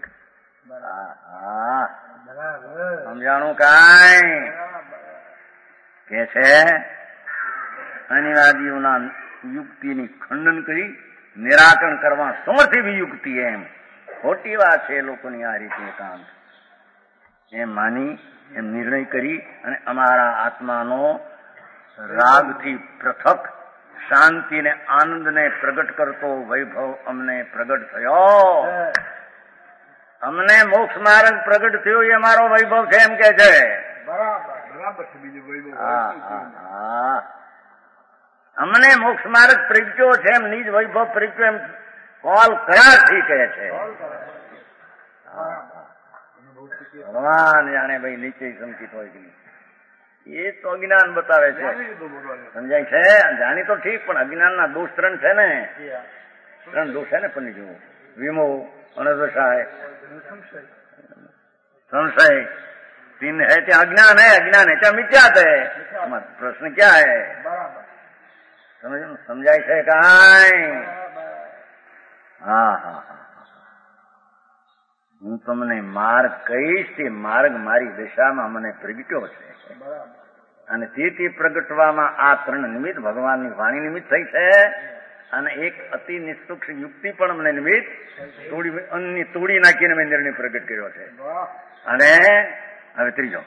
હા સમજાણું કાંઈ? કે છે અનિવાદીઓના યુક્તિની ખંડન કરી નિરાકરણ કરવા સમર્થ એવી યુક્તિ એમ ખોટી વાત છે. લોકોની આ રીતે એકાંત એમ માની એમ નિર્ણય કરી અને અમારા આત્માનો રાગથી પૃથક શાંતિ ને આનંદ ને પ્રગટ કરતો વૈભવ અમને પ્રગટ થયો. અમને મોક્ષ માર્ગ પ્રગટ થયો એ અમારો વૈભવ છે એમ કે છે. અમને મોક્ષ માર્ગ પ્રગટ્યો છે એમ નિજ વૈભવ પ્રગટ્યો એમ કોલ કરારથી કહે છે. ભગવાન જાણે ભાઈ નીચે સંકિત હોય કે નહીં એ તો અજ્ઞાન બતાવે છે. સમજાય છે? જાણી તો ઠીક પણ અજ્ઞાનના દોષ ત્રણ છે ને. ત્રણ દોષ છે ને પણ જુઓ વિમોહ अनदशाय संशय तीन है क्या अज्ञान है अज्ञान है क्या मिथ्यात है प्रश्न क्या है समझ समझाय છે કાંઈ હા હા હા હું તમને માર્ગ કહીશ તે માર્ગ મારી દિશામાં મને પ્રગટ્યો છે અને તે તે પ્રગટવામાં આ ત્રણ નિમિત્ત ભગવાનની વાણી નિમિત્ત થઈ છે અને એક અતિ નિષ્સુક્ષ યુક્તિ પણ મને નિમિત્ત તોડી અન્ની તોડી નાખીને મેં નિર્ણય પ્રગટ કર્યો છે. અને હવે ત્રીજો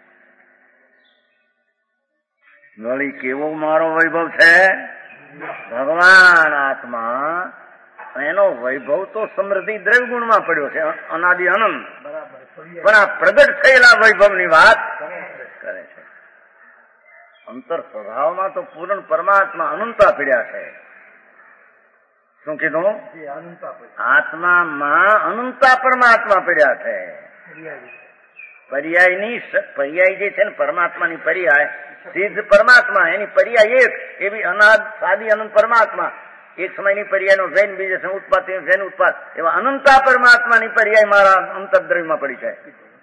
વળી કેવો મારો વૈભવ છે ભગવાન આત્મા એનો વૈભવ તો સમૃદ્ધિ દ્રવ્ય ગુણમાં પડ્યો છે અનાદિ અનંત પણ આ પ્રગટ થયેલા વૈભવની વાત કરે છે. અંતર સ્વભાવમાં તો પૂર્ણ પરમાત્મા અનંતા પીડ્યા છે. શું કીધું? આત્મામાં અનંતા પરમાત્મા પડ્યા છે. પર્યાયની પર્યાય જે છે ને પરમાત્માની પર્યાય સિદ્ધ પરમાત્મા એની પર્યાય એક એવી અનાદ સાદી અનંત પરમાત્મા એક સમયની પર્યાયનો જૈન બીજે સમય ઉત્પાદ જૈન ઉત્પાદ એવા અનંતા પરમાત્માની પર્યાય મારા અંતર્દ્રવ્યમાં પડી છે.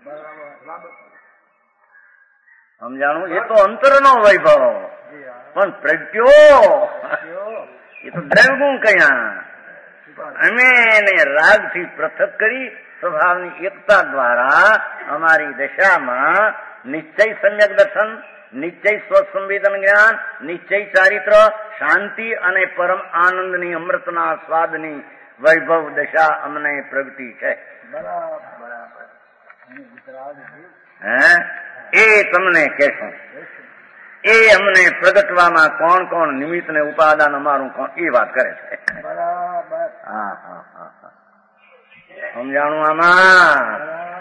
સમજાણું? એ તો અંતરનો વૈભવ પણ પ્રગટ્યો એ તો દ્રવ્ય ગુણ કયા અમે એને રાગથી પૃથક કરી સ્વભાવની એકતા દ્વારા અમારી દશામાં નિશ્ચય સમ્યક દર્શન નિશ્ચય સ્વસંવેદન જ્ઞાન નિશ્ચય ચારિત્ર શાંતિ અને પરમ આનંદની અમૃતના સ્વાદની વૈભવ દશા અમને પ્રગટી છે. હે એ તમને કહેશું. એ અમને પ્રગટવામાં કોણ કોણ નિમિત્ત ને ઉપાદાન અમારું કોણ એ વાત કરે છે. હા હા હા હા સમજાણું આમાં?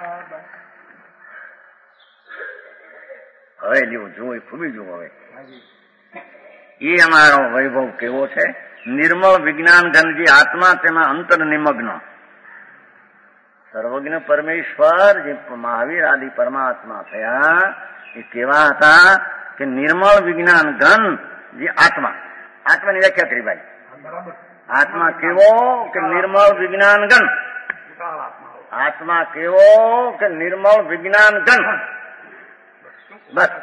હવે લ્યો જુઓ ખૂબી જુઓ. હવે એ અમારો વૈભવ કેવો છે? નિર્મળ વિજ્ઞાન ઘન જે આત્મા તેમાં અંતર નિમગ્ન સર્વજ્ઞ પરમેશ્વર જે મહાવીર આદિ પરમાત્મા થયા એ કેવા હતા? કે નિર્મળ વિજ્ઞાન ઘન જે આત્મા, આત્માની વ્યાખ્યા કરી ભાઈ. આત્મા કેવો કે નિર્મળ વિજ્ઞાન ઘન, આત્મા કેવો કે નિર્મળ વિજ્ઞાન ઘન, બસ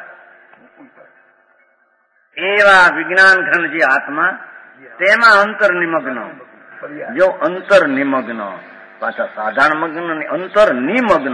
એવા વિજ્ઞાન ઘન જે આત્મા, તેમાં અંતર નિમગ્ન. જો અંતર નિમગ્ન, પાછા સાધારણ મગ્ન, અંતર નિમગ્ન.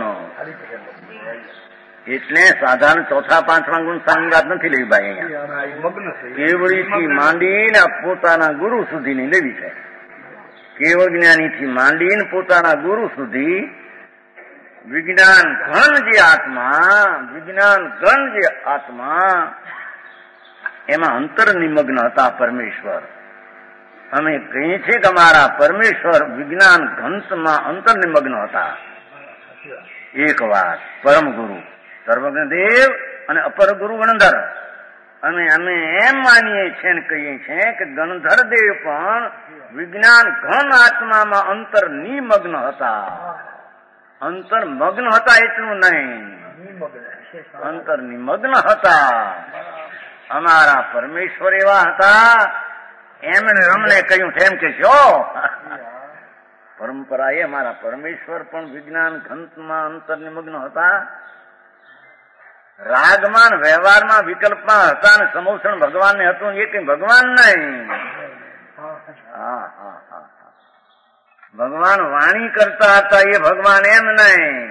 એટલે સાધારણ ચોથા પાંચમા ગુણ સંગાત નથી લેવી ભાઈ. અહીંયા કેવળીથી માંડીને પોતાના ગુરુ સુધીની લેવી છે. કેવળ જ્ઞાનીથી માંડીને પોતાના ગુરુ સુધી વિજ્ઞાન ઘન જે આત્મા, વિજ્ઞાન ઘન જે આત્મા, એમાં અંતર નિમગ્ન હતા પરમેશ્વર. અમે કહીએ છીએ કે અમારા પરમેશ્વર વિજ્ઞાન ઘંસમાં અંતર નિમગ્ન હતા. એક વાત પરમ ગુરુ સર્વજ્ઞ દેવ અને અપર ગુરુ ગણધર. અને અમે એમ માનીએ છીએ ને કહીએ છીએ કે ગણધર દેવ પણ વિજ્ઞાન ઘન આત્મામાં અંતર નિમગ્ન હતા. અંતર મગ્ન હતા એટલું નહીં, અંતર નિમગ્ન હતા. અમારા પરમેશ્વર એવા હતા, એમને અમને કહ્યું એમ કે છો પરંપરા એ અમારા પરમેશ્વર પણ વિજ્ઞાન ઘંટમાં અંતર નિમગ્ન હતા. રાગમાન વ્યવહારમાં વિકલ્પમાં હતા અને સમોષણ ભગવાનને હતું, એ કઈ ભગવાન નહીં. હા હા હા ભગવાન વાણી કરતા હતા, એ ભગવાન એમ નહીં.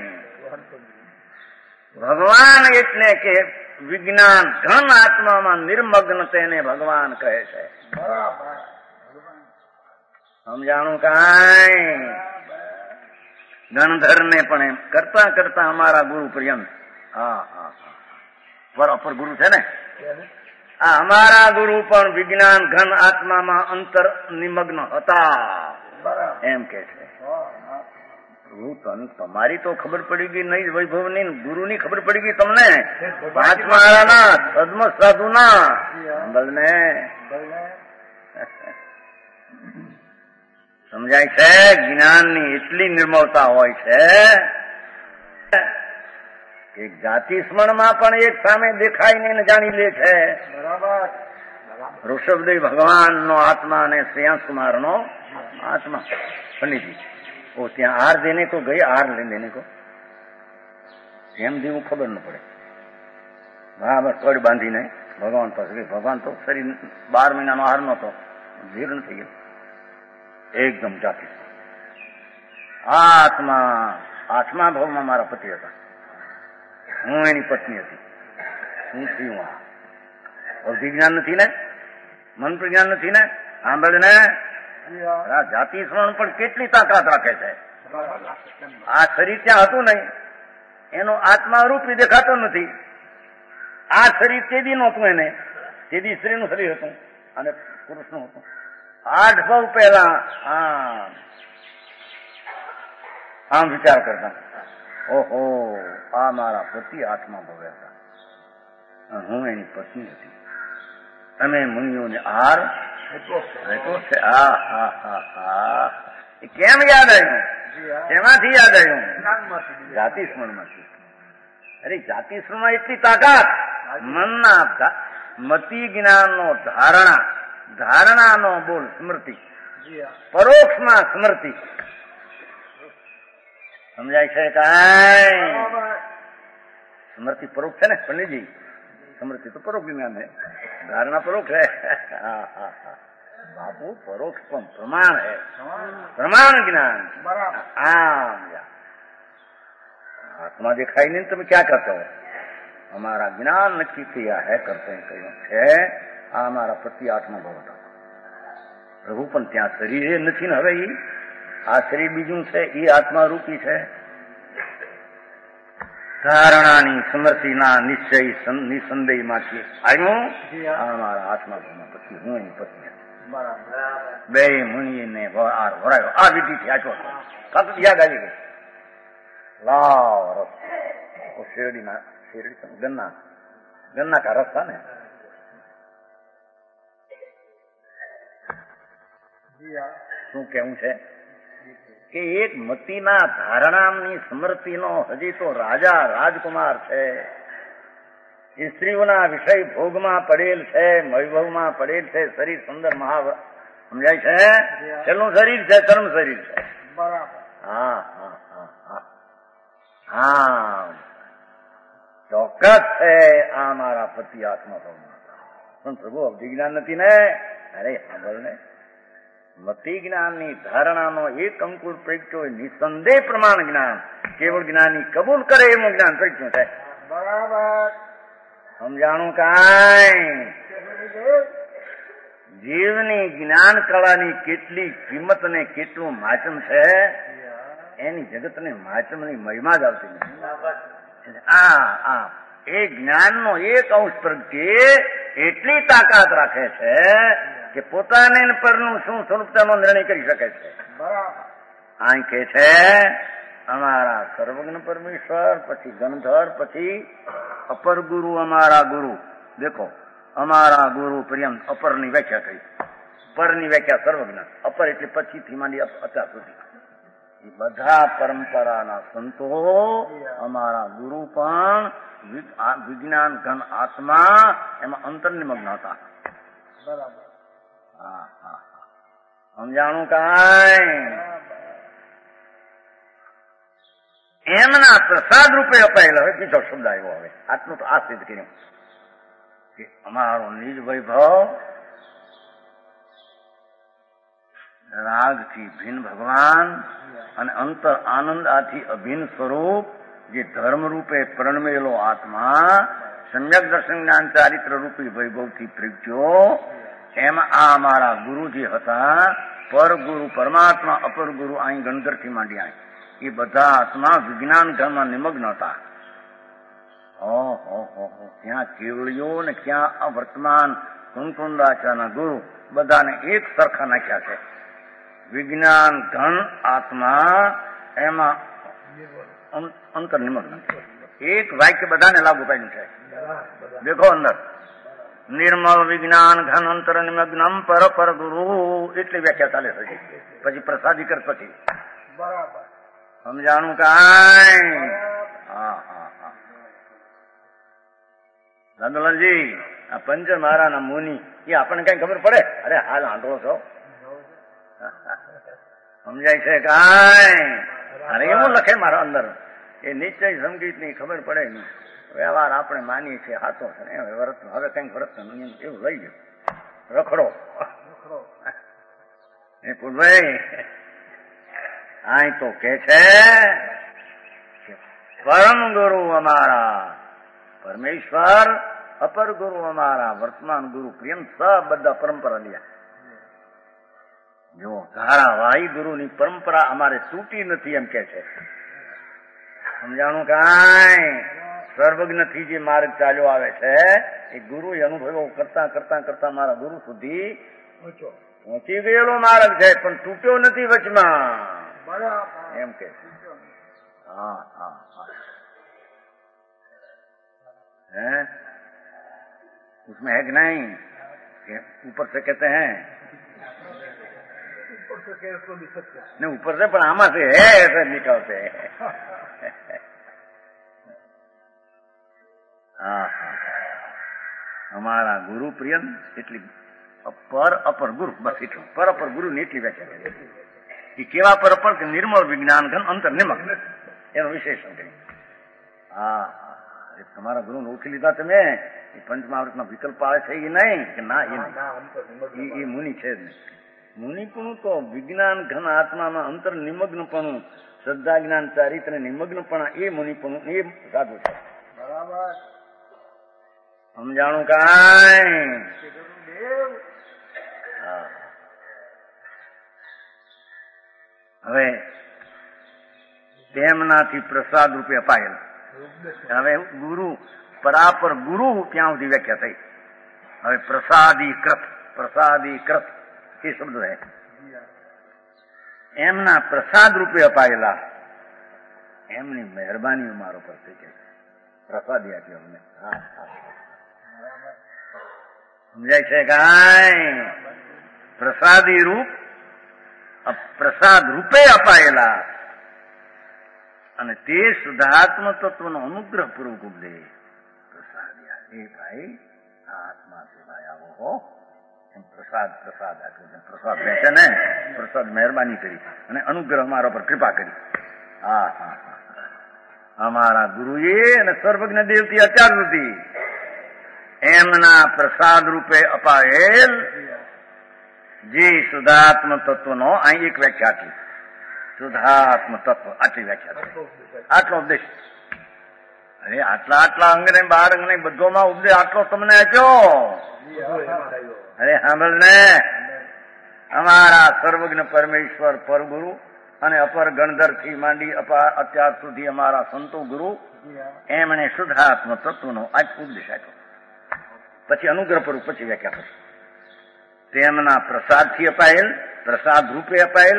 ભગવાન એટલે કે વિજ્ઞાન ઘન આત્મામાં નિર્મગ્ન તેને ભગવાન કહે છે. સમજાણું કાંઈ? ગણધર ને પણ એમ કરતા કરતા અમારા ગુરુ પર્યંત. હા હા પર અપર ગુરુ છે ને, આ અમારા ગુરુ પણ વિજ્ઞાન ઘન આત્મામાં અંતર નિમગ્ન હતા એમ કે છે. તમારી તો ખબર પડી ગઈ નહીં, વૈભવ ની ગુરુ ની ખબર પડી ગઈ તમને, પાંચ મહારાના સદમ સાધુ ના બલને સમજાય છે. જ્ઞાન ની એટલી નિર્મળતા હોય છે કે જાતિ સ્મરણમાં પણ એક સામે દેખાઈને જાણી લે છે. બરાબર. ઋષભદેવ ભગવાન નો આત્મા અને શ્રેયાંશ કુમાર નો આત્મા. પંડિતજી वो ત્યાં हार देने को गए, हार ले देने को એમ જેવું ખબર ન પડે. બરાબર કડ બાંધીને ભગવાન પાસે ગઈ. ભગવાન તો શરીર બાર મહિનાનો હાર નતો, જીર્ણ થઈ ગયો એકદમ જાતિ. આત્મા આઠમા ભાવમાં મારા પતિ હતા, હું એની પત્ની હતી. હું થયું આ બૌદ્ધિક જ્ઞાન નથી ને, મન પ્રજ્ઞાન નથી ને, સાંભળ ને. જાતિ સ્મરણ પણ કેટલી તાકાત રાખે છે. આ શરીર ત્યાં હતું નહીં, એનો આત્મા રૂપી દેખાતો નથી. આ શરીર તેદી નહોતું, એને તેદી સ્ત્રીનું શરીર હતું અને પુરુષનું હતું. આઠ ભાવ પહેલા આમ આમ વિચાર કરતા, ઓહો આ મારા પતિ આત્મા ભવે હતા, હું એની પત્ની હતી. તમે મુનિઓને આર કેમ યાદ આવ્યું? શેમાંથી યાદ આવ્યું? જાતિ સ્મરણમાંથી. અરે જાતિ સ્મરણમાં એટલી તાકાત, મનના મતિ જ્ઞાનનો ધારણા, ધારણાનો બોલ સ્મૃતિ, પરોક્ષમાં સ્મૃતિ. સમજાય છે કાંઈ? સ્મૃતિ પરોક્ષ છે ને પંડિતજી, स्मृति तो परोक्ष ज्ञान है, धारणा परोक्ष है. हाँ हाँ हाँ बापू परोक्ष प्रमाण है, प्रमाण ज्ञान. आम आत्मा दिखाई नहीं, तुम क्या करते हो? हमारा ज्ञान नक्की किया है, करते हैं कहीं है. आ हमारा प्रति आत्मा भवता प्रभु पण त्या शरीर नहीं ने, हवे आ शरीर बीजू है, ये आत्मा रूपी है. ધારણાની સ્મૃતિના નિશ્ચય નિસંદેહમાંથી આવ્યું અમારા આત્મા પછી હું એની પત્ની. બે મુનિને વરાયો આ વિધિથી આચો કાક યાદ આવી ગઈ. લાવ રસ શેરડીના શેરડી ગન્ના ગન્ના કા રસ था ને, શું કેવું છે કે એક મતીના ધારણાની સ્મૃતિનો હજી તો રાજા રાજકુમાર છે, સ્ત્રીઓના વિષય ભોગમાં પડેલ છે, વૈભવમાં પડેલ છે, શરીર સુંદર મહા સમજાય છે, છેલ્લું શરીર છે, ચરમ શરીર છે. હા હા હા હા હા ચોક્કસ છે આ મારા પતિ આત્મા પણ પ્રભુ અવધિ જ્ઞાન નથી ને. અરે સાંભળ ને, મતિ જ્ઞાનની ધારણાનો એક અંકુર પ્રગટ્યો નિસંદેહ પ્રમાણ જ્ઞાન કેવળ જ્ઞાની કબૂલ કરે એવું જ્ઞાન પ્રગટ્યું છે. બરાબર સમજાણું કાંઈ? જીવની જ્ઞાન કળાની કેટલી કિંમત ને કેટલું માચમ છે એની જગતને માચમની મહિમા જ આવતી નથી. આ આ એ જ્ઞાનનો એક અંશ પ્રગટે એટલી તાકાત રાખે છે કે પોતાને પરનું શું સ્વરૂપતાનો નિર્ણય કરી શકે છે. આ કે છે અમારા સર્વજ્ઞ પરમેશ્વર, પછી ગણધર, પછી અપર ગુરુ અમારા ગુરુ. દેખો, અમારા ગુરુ પર્યંત અપરની વ્યાખ્યા કરી, પરની વ્યાખ્યા સર્વજ્ઞ, અપર એટલે પછીથી માંડી અત્યાર સુધી. એ બધા પરંપરાના સંતો અમારા ગુરુ પણ વિજ્ઞાન ઘન આત્મા એમાં અંતર્નિમગ્ન હતા. બરાબર. હા હા સમજાણું કાંઈ? એમના પ્રસાદ રૂપે અપાયેલા હવે બીજો શબ્દ આવ્યો. હવે આટલું તો આ સિદ્ધ કર્યું કે અમારો નિજ વૈભવ રાગથી ભિન્ન ભગવાન અને અંતર આનંદ આથી અભિન્ન સ્વરૂપ જે ધર્મ રૂપે પ્રણમેલો આત્મા સમ્યક દર્શન જ્ઞાન ચારિત્ર રૂપી વૈભવથી પ્રગટ્યો. એમાં આ અમારા ગુરુજી હતા, પર ગુરુ પરમાત્મા, અપર ગુરુ અહીં ગણધરથી માંડી અહીં એ બધા આત્મા વિજ્ઞાન ધર્મમાં નિમગ્ન હતા. ઓહો ક્યાં કેવળીઓ ને ક્યાં અવર્તમાન કુંકુંદાચાના ગુરુ બધાને એક સરખા નાખ્યા છે. વિજ્ઞાન ઘન આત્મા એમાં અંતર નિમગ્ન. એક વાક્ય બધાને લાગુ પાડ્યું છે. દેખો અંદર નિર્મળ વિજ્ઞાન ઘન અંતર નિમગ્નમ પર પર ગુરુ એટલી વ્યાખ્યા ચાલે છે. પછી પ્રસાદીકર પછી બરાબર સમજાણું કાંઈ? હા હા હા નંદલાલજી, આ પંચ મહારાના મુનિ એ આપણને કઈ ખબર પડે? અરે હાલ આંધળો છો, સમજાય છે કાંઈ? અરે એવું લખે મારા અંદર એ નિશ્ચય સંગીત ની ખબર પડે નહીં. વ્યવહાર આપણે માનીએ છીએ હાથો છે ને વ્રત, હવે કઈક વ્રત એવું લઈ ગયું રખડો. એ પૂરભાઈ આ તો કે છે પરમ ગુરુ અમારા પરમેશ્વર, અપર ગુરુ અમારા વર્તમાન ગુરુ પ્રિયમ સ બધા પરંપરા લ્યા. જો ધારાવાહી ગુરુની પરંપરા અમારે તૂટી નથી એમ કે છે. સમજાણું કાંઈ? સર્વજ્ઞથી જે માર્ગ ચાલ્યો આવે છે એ ગુરુ અનુભવો કરતા કરતા કરતા મારા ગુરુ સુધી પહોંચી ગયેલો માર્ગ છે, પણ તૂટ્યો નથી વચમાં એમ કે. હા હા હા है उसमें है कि नहीं? ऊपर से कहते हैं ऊपर से कह उसको भी सकते नहीं, ऊपर से पर आमा से है ऐसे निकलते हैं. हाँ हाँ हमारा गुरु प्रियम એટલી પર અપર ગુરુ, બસ એટલું પર અપર ગુરુ ની એટલી વ્યાખ્યા કરી. એ કેવા પર અપર કે નિર્મળ વિજ્ઞાન ઘન અંતર નિમગ્ન એનું વિશેષણ કર્યું. હા હા તમારા ગુરુ ઓળખી લીધા તમે? એ પંચમહાવૃતના વિકલ્પ આવે છે એ નહીં કે ના એ નહીં, એ મુનિ છે જ નહીં. મુનિપણું તો વિજ્ઞાન ઘન આત્મામાં અંતર નિમગ્નપણું, શ્રદ્ધા જ્ઞાન ચારિત્ર નિમગ્નપણા એ મુનિપણું એ સાધુ છે. બરાબર સમજાણું કાંઈ? હા હવે તેમનાથી પ્રસાદ રૂપે અપાયેલ. હવે ગુરુ પરાપર ગુરુ ત્યાં સુધી વ્યાખ્યા થઈ. હવે પ્રસાદીકૃત, પ્રસાદીકૃત એ શબ્દ છે. એમના પ્રસાદ રૂપે અપાયેલા એમની મહેરબાની મારો પર થઈ છે. પ્રસાદી આપ્યો અમને. હા હા સમજાય છે કાંઈ? પ્રસાદી રૂપ પ્રસાદ રૂપે અપાયેલા અને તે શુદ્ધાત્મ તત્વનો અનુગ્રહ પૂર્વક ઉપદેશ પ્રસાદ એ ભાઈ આ આત્મા સિવાય આવો હો. એમ પ્રસાદ પ્રસાદ આપ્યો છે. પ્રસાદ બેસે ને પ્રસાદ મહેરબાની કરી અને અનુગ્રહ અમારા પર કૃપા કરી. હા હા હા અમારા ગુરુએ અને સર્વજ્ઞ દેવથી અત્યાર સુધી એમના પ્રસાદ રૂપે અપાયેલ જે શુદ્ધાત્મ તત્વનો અહીં એક વ્યાખ્યા હતી. શુદ્ધાત્મ તત્વ આટલી વ્યાખ્યા છે. આટલો ઉપદેશ. અરે આટલા આટલા અંગ ને બાર અંગ ને બધોમાં ઉપદેશ આટલો તમને આપ્યો. અરે સાંભળ ને, અમારા સર્વજ્ઞ પરમેશ્વર પરગુરુ અને અપર ગણધર થી માંડી અપાર અત્યાર સુધી અમારા સંતો ગુરુ એમણે શુદ્ધાત્મ તત્વનો આજ ઉપદેશ આપ્યો. પછી અનુગ્રહ પર પછી વ્યાખ્યા કરશે. તેમના પ્રસાદથી અપાયેલ, પ્રસાદ રૂપે અપાયેલ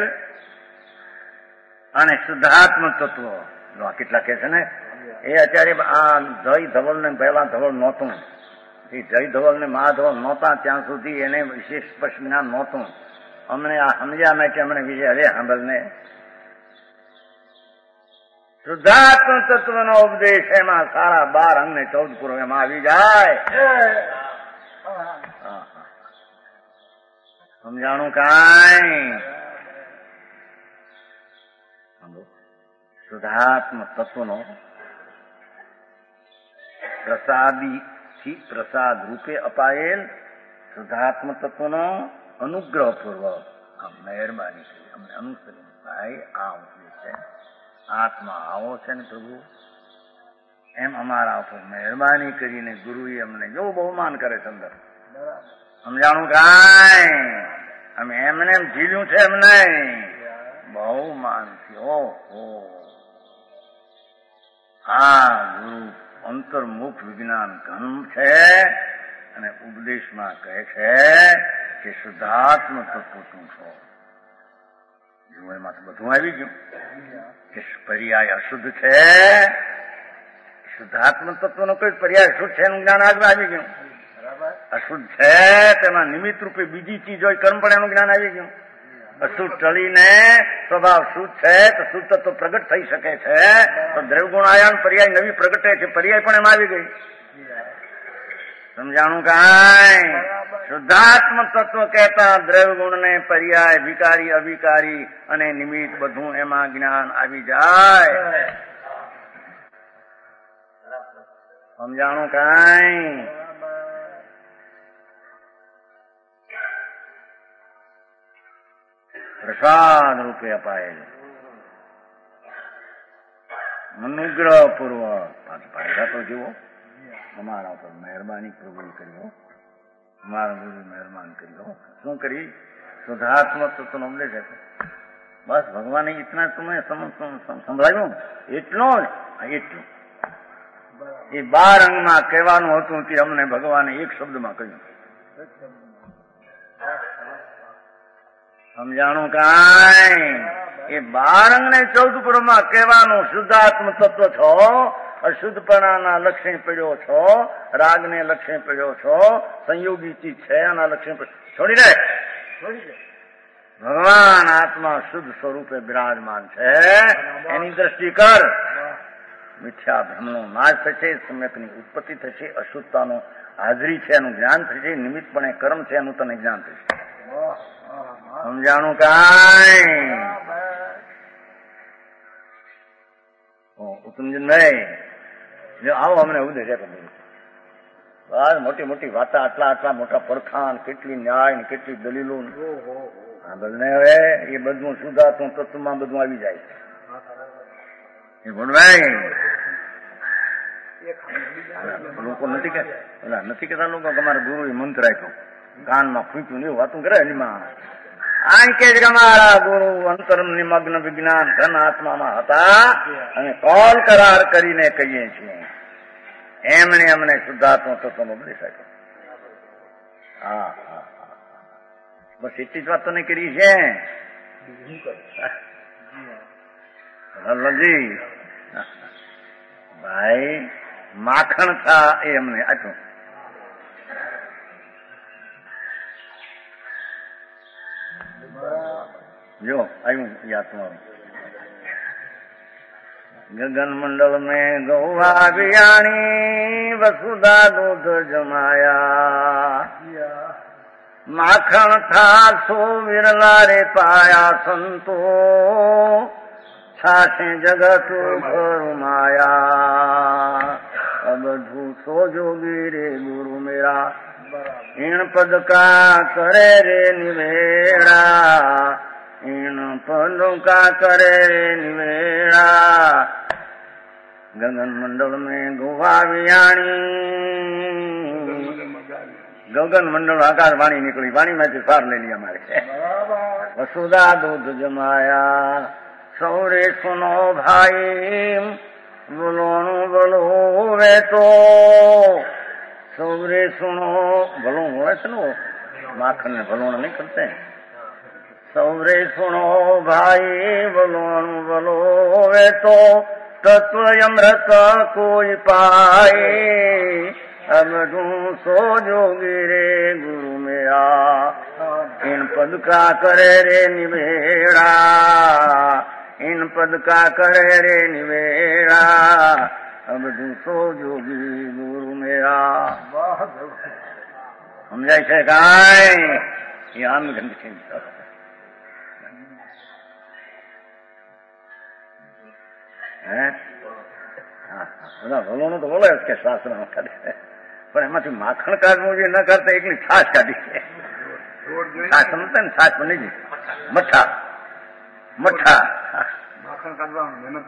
અને શુદ્ધાત્મ તત્વ કેટલા કે છે ને એ અત્યારે આ જય ધવલ ને પહેલા ધવલ નહોતું. એ જય ધવલ ને મહાધવલ નહોતા ત્યાં સુધી એને વિશેષ સ્પષ્ટ જ્ઞાન નહોતું. અમને આ સમજ્યા માટે અમને વિજય હવે સાંભળ ને શુદ્ધાત્મ તત્વનો ઉપદેશ એમાં સારા બાર અંગ ને ચૌદ પૂર્વ એમાં આવી જાય. સમજાણું કાંઈ? શુદ્ધાત્મ તત્વનો પ્રસાદી થી પ્રસાદ રૂપે અપાયેલ શુદ્ધાત્મ તત્વનો અનુગ્રહ પૂર્વક આમ મહેરબાની કરી અમને અનુસરી ભાઈ આ ઉપદેશ છે. આત્મા આવો છે ને પ્રભુ એમ અમારા ઉપર મહેરબાની કરીને ગુરુએ અમને જો બહુમાન કરે છે અંદર. સમજાણું કાંઈ? અમે એમને એમ જીવ્યું છે એમ નહીં, બહુમાન થયો. આ ગુરુ અંતર્મુખ વિજ્ઞાન ઘન છે અને ઉપદેશમાં કહે છે કે શુદ્ધાત્મ તત્વ શું છો. એમાં તો બધું આવી ગયું કે પર્યાય અશુદ્ધ છે. શુદ્ધાત્મ તત્વનો કોઈ પર્યાય અશુદ્ધ છે એનું જ્ઞાન આગળ આવી ગયું. અશુદ્ધ છે તેમાં નિમિત્ત રૂપે બીજી ચીજ હોય કર્મ પણ એનું જ્ઞાન આવી ગયું. અશુદ્ધ ટળીને સ્વભાવ શુદ્ધ છે તો શુદ્ધ તત્વ પ્રગટ થઈ શકે છે. તો દ્રવ્યગુણ આયાન પર્યાય નવી પ્રગટે છે, પર્યાય પણ એમાં આવી ગઈ. સમજાણું કાંઈ? શુદ્ધાત્મ તત્વ કહેતા દ્રવ્યગુણ ને પર્યાય વિકારી અવિકારી અને નિમિત્ત બધું એમાં જ્ઞાન આવી જાય. સમજાણું કાંઈ? પ્રસાદ રૂપે અપાયેલ અનુગ્રહ પૂર્વક પાછા તો જુઓ અમારા ઉપર મહેરબાની પ્રભુ કર્યો. અમારા ગુરુ મહેરબાન કર્યો. શું કરી? શુદ્ધાત્મ તત્વનો ઉપદેશ આપ્યો. બસ ભગવાને ઇતના તમે સંભળાવ્યું એટલો જ એટલું એ બાર અંગમાં કહેવાનું હતું તે અમને ભગવાને એક શબ્દમાં કહ્યું. સમજાણું કાંઈ? એ બાર અંગ ને ચૌદ પુરમાં કહેવાનું શુદ્ધાત્મ તત્વ છો, અશુદ્ધપણાના લક્ષણ પડ્યો છો, રાગને લક્ષણ પડ્યો છો, સંયોગી ચીજ છે આના લક્ષણ છોડી દે. ભગવાન આત્મા શુદ્ધ સ્વરૂપે બિરાજમાન છે એની દ્રષ્ટિ કર. મિથ્યા ભ્રમનો નાશ થશે, સમ્યકની ઉત્પત્તિ થશે, અશુદ્ધતાનો હાજરી છે એનું જ્ઞાન થશે, નિમિત્તપણે કર્મ છે એનું તને જ્ઞાન થશે. સમજાણું કાંઈ? ઉત્તમજીભાઈ જો આવો અમને ઉદય બસ મોટી મોટી વાતા આટલા આટલા મોટા પરખાન, કેટલી ન્યાય કેટલી દલીલો ને હવે એ બધું શુદ્ધાત્મ તત્વમાં બધું આવી જાય છે. એ ભણવાય લોકો નથી કે નથી કેતા લોકો અમારા ગુરુએ મંત્ર આપ્યો કાનમાં ફૂંક્યું ને એવું વાતું કરે એમાં આ કે અમારા ગુરુ અંતર નિમગ્ન વિજ્ઞાન ધન આત્મામાં હતા અને કોલ કરાર કરીને કહીએ છીએ એમણે અમને શુદ્ધાત્મ તત્વનો ઉપદેશ આપ્યો. હા હા બસ એટલી જ વાત તને કરી છે જી ભાઈ. માખણ થા એ અમને આપ્યું. જો આવ્યું યાદ તમારું गगन मंडल में गौवा बियाणी वसुधा दूध जमाया माखण था सो विरला रे पाया संतो छाछे जगत भर माया अब सो जोगी रे गुरु मेरा इन पद का करे रे निवेड़ा इन पदों का करे रे निवेड़ा गगन मंडल में गुहा वियाणी गगन मंडल आकाश वाणी निकली वाणी में से सार ले लिया हमारे वसुधा दूध जमाया सौरे सुनो भाई बोलो बोलो वे तो सौरे सुनो भलो हुआ सुनो माखन में भलोण नहीं करते सौरे सुनो भाई बोलो बोलो वे तो तत्व अमृत कोई पाए अब तू सो जोगी रे गुरु मेरा इन पद का करे रे निवेड़ा इन पद का करे रे निवेड़ा अब तू सो जोगी गुरु मेरा समझाय છે કાય યાન ગંધ है બધા ભલોનો તો બોલે કે શાસ્ત્રમાં કાઢે પણ એમાંથી માખણ કાઢવું જે ન કરતા એકલી છાશ કાઢી છે છાશ સમજતા ને છાશ બની ગઈ મઠ્ઠા મઠ્ઠા માખણ કાઢવાનું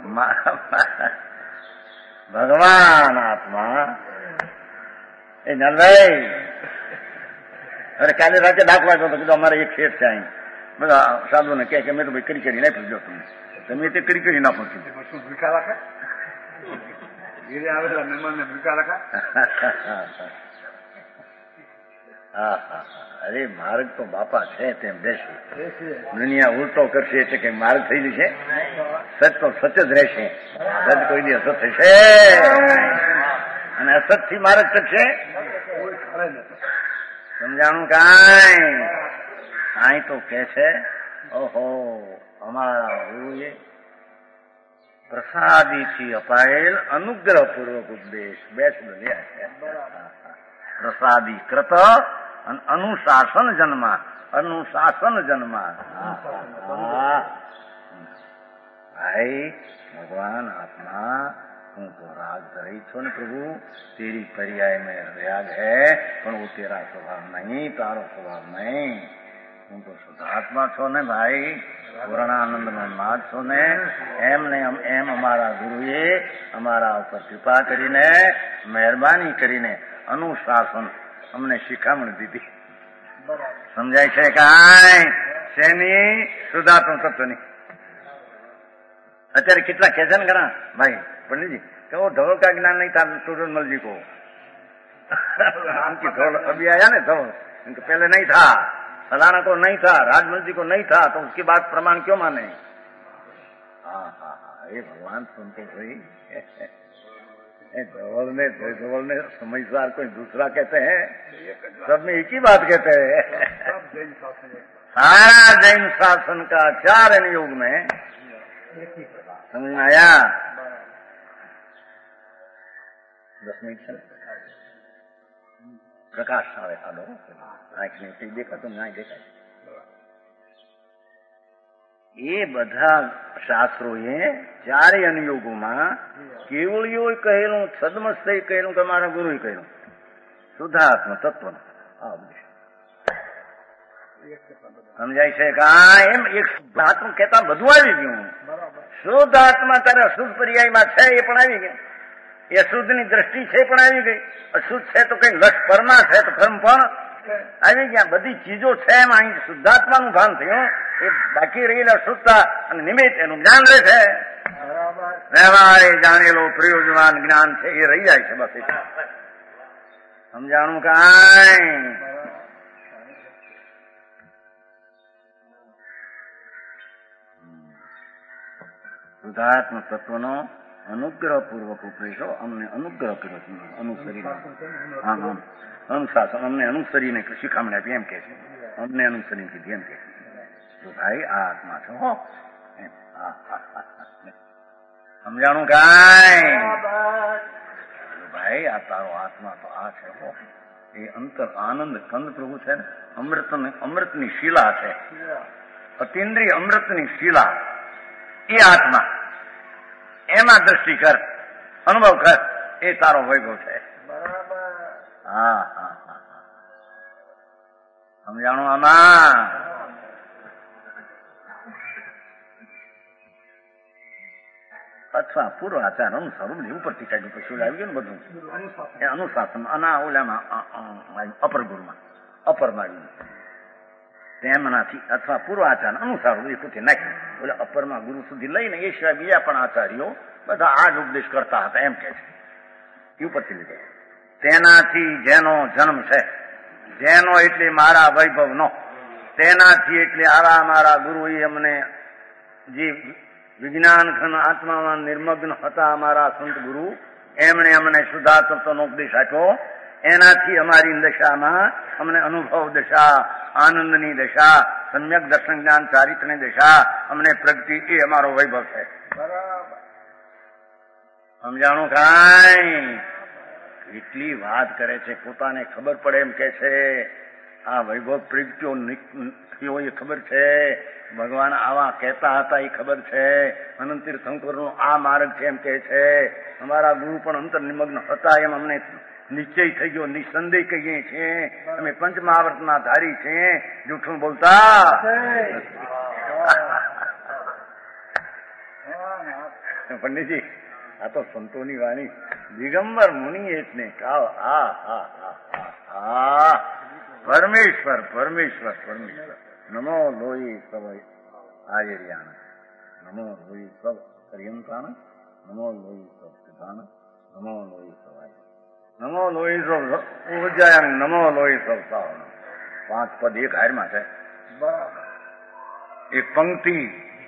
ભગવાન આત્મા એ નલભાઈ અરે કાલે રાતે દાખલા તો કીધું અમારે એક શેઠ છે અહીં બધા સાધુને કહે કે મેં તો ભાઈ કરી કરી નાખ્યું જો તમે તમે તે કરી કરી નાખો છો શું ભૂખા રાખે ઘેરે આવેલા મહેમાનને ભૂખા રાખા હા હા અરે માર્ગ તો બાપા છે તેમ દેશે દુનિયા ઉલટો કરશે એટલે કે માર્ગ થઈ જશે સચ તો સચ જ રહેશે સચ કોઈ દી અસત થશે અને અસત થી માર્ગ ચડશે સમજાણું કાંઈ કાંઈ તો કે છે ઓહો અમારા ગુરુએ પ્રસાદીથી અપાયેલ અનુગ્રહપૂર્વક ઉપદેશ બે શબ્દ લ્યા છે પ્રસાદી કૃત અનુશાસન જન્મા અનુશાસન જન્મા ભાઈ ભગવાન આત્મા तू तो राग रही छो न प्रभु तेरी पर्याय में राग है पर वो तेरा स्वभाव नहीं तारो स्वभाव नहीं तू तो शुद्धात्मा छो ने भाई पूर्णानंद में मात छो ने एम ने एम हमारा गुरुए हमारा ऊपर कृपा करीने मेहरबानी करीने अनुशासन हमने शिखामण दीधी समझाय छे काई શેની શુદ્ધાત્મ તત્વની અત્યારે કેટલા કહે છે ને ઘણા ભાઈ पंडित जी कि वो धवल का ज्ञान नहीं था टूटनमल जी को उनकी धवल अभी आया ना धवल उनके पहले नहीं था फलाना को नहीं था राजमल जी को नहीं था तो उसकी बात प्रमाण क्यों माने हाँ हाँ हाँ ये भगवान सुनते हुई धवल ने धवल ने समझदार कोई दूसरा कहते हैं सब में एक ही बात कहते हैं सारा जैन शासन का चार युग में समझ में आया दस मिनट से प्रकाश આવે સાદો આંખ ને તે દેખાતું ના દેખાય એ બધા શાસ્ત્રોએ ચારે અનુયોગોમાં કેવળીઓ કહેલું સદમસ્તય કહેલું કે મારા ગુરુએ કહેલું શુદ્ધાત્મ તત્વનું આ ઉપદેશ સમજાય છે કે આ એમ એક શુદ્ધાત્મ કહેતા બધું આવી ગયું શુદ્ધ આત્મા તારે અશુદ્ધ પર્યાયમાં છે એ પણ આવી ગયું એ શુદ્ધની દ્રષ્ટિ છે પણ આવી ગઈ અશુદ્ધ છે તો કઈ લક્ષ પરમાં છે તો કર્મ પણ આવી ગયા બધી ચીજો છે એમાં અહીં શુદ્ધાત્માનું ભાન થયું એ બાકી રહેલા શુદ્ધતા અને નિમિત્ત એનું જ્ઞાન રહે છે વ્યવહારે જાણેલો પ્રયોજનવાન જ્ઞાન છે એ રહી જાય છે બસ સમજાણું કાંઈ શુદ્ધાત્મ તત્વનો અનુગ્રહપૂર્વક ઉપદેશો અમને અનુગ્રહ કર્યો છે અનુસરીને હા હા અનુશાસન અમને અનુસરીને શિખામણ આપી એમ કે છે અમને અનુસરીને કીધી એમ કે છે તો ભાઈ આ આત્મા છો સમજાણું કાંઈ? ભાઈ આ તારો આત્મા તો આ છે હો, એ અંતર આનંદ કંદ પ્રભુ છે ને, અમૃત અમૃતની શિલા છે, અતિન્દ્રિય અમૃતની શિલા, એ આત્મા, એમાં દ્રષ્ટિ કર, અનુભવ કર, એ તારો વૈભવ છે. હા હા હા સમજાણું આમાં? અથવા પૂર્વ આચાર અનુસાર ઉપરથી કાઢ્યું પછી આવી ગયું ને બધું એ અનુશાસન અને ઓલામાં અપર ગુરુમાં અપરમાં આવ્યું તેમનાથી અથવા પૂર્વ આચાર અનુસાર ઉપરથી નાખ્યું ઓલા અપરમાં ગુરુ સુધી લઈને એ સિવાય બીજા પણ આચાર્યો બધા આ જ ઉપદેશ કરતા હતા એમ કે છે. એ ઉપરથી લીધો. તેનાથી જેનો જન્મ છે, જેનો એટલે મારા વૈભવનો, તેનાથી એટલે આરા મારા ગુરુ એ અમને જે વિજ્ઞાન ઘન આત્મામાં નિર્મગ્ન હતા અમારા સંત ગુરુ, એમણે અમને શુદ્ધાત્મત્વનો ઉપદેશ આપ્યો. એનાથી અમારી દશામાં અમને અનુભવ દશા, આનંદની દશા, સમ્યક દર્શન જ્ઞાન ચારિત્રની દશા અમને પ્રગતિ, એ અમારો વૈભવ છે. સમજાણું કાંઈ? એટલી વાત કરે છે, પોતાને ખબર પડે એમ કે છે આ વૈભવ પ્રગટ્યો થયો એ ખબર છે, ભગવાન આવા કહેતા હતા એ ખબર છે, અનંત તીર્થંકરનો આ માર્ગ છે એમ કે છે, અમારા ગુરુ પણ અંતર નિમગ્ન હતા એમ અમને નિશ્ચય થઈ ગયો, નિસંદેહ કહીએ છીએ, અમે પંચમહાવર્તના ધારી છીએ, જૂઠું બોલતા પંડિતજી. આ તો સંતોની વાણી, દિગંબર મુનિ એટલે કાવ. આ હા હા હા પરમેશ્વર પરમેશ્વર પરમેશ્વર. નમો લોહી સવ આર્યાણ, નમો લોહી સવ કર્યંતાણ, નમો લોહી સવ સિદ્ધાન, નમો લોહી સવ આર્ય, નમો લોહી સવ ઉર્જાયણ, નમો લોહી સવ સાવણ. પાંચ પદ એક હારમાં છે, એક પંક્તિ.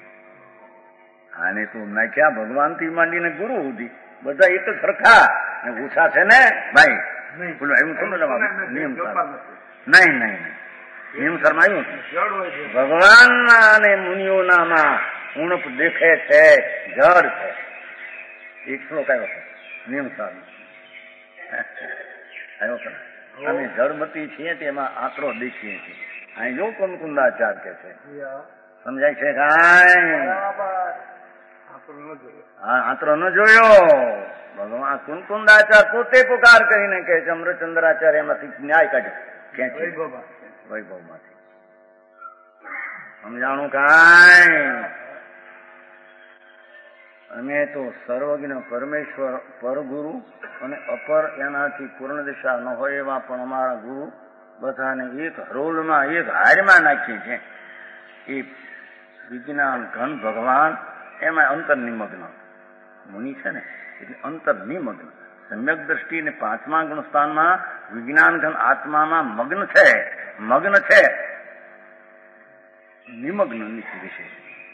આને તું નાખ્યા ભગવાન થી માંડીને ગુરુ સુધી બધા એક જ સરખા ઓછા છે ને ભાઈ. બોલો એવું સમજ નિયમ નહીં નહીં નિયમ શર્માયું ભગવાનના અને મુનિઓનામાં ઉણપ દેખે છે, જળ છે. એક શ્લોક આવ્યો છે નિયમ સાર આવ્યો છે. અમે જળમતી છીએ તેમાં આતરો દેખીએ છીએ. અહીં જો કુંકુંદાચાર કે છે, સમજાય છે કાંઈ? હા આતરો ન જોયો. ભગવાન કુંકુંદાચાર પોતે પુકાર કરીને કહે છે, અમૃતચંદ્રાચાર્ય એમાંથી ન્યાય કાઢ્યો ક્યાંથી? વૈભવ માંથી. સમજાણું કાંઈ? અમે તો સર્વજ્ઞ પરમેશ્વર પરગુરુ અને અપર એનાથી પૂર્ણ દિશા ન હોય એવા પણ અમારા ગુરુ બધાને એક હરોલમાં એક હારમાં નાખીએ છીએ. એ વિજ્ઞાન ઘન ભગવાન એમાં અંતર નિમગ્ન મુનિ છે ને એટલે અંતર નિમગ્ન. સમ્યક દ્રષ્ટિ ને પાંચમા ગુણ સ્થાનમાં વિજ્ઞાન ઘન આત્મામાં મગ્ન છે, મગ્ન છે, નિમગ્ન વિશેષ.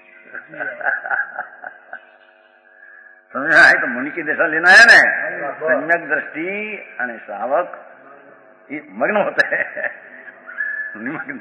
સમજાય તો મુનિ કી દશા લેना है ને. સમ્યક દ્રષ્ટિ અને શ્રાવક એ મગ્ન હોતે નિમગ્ન.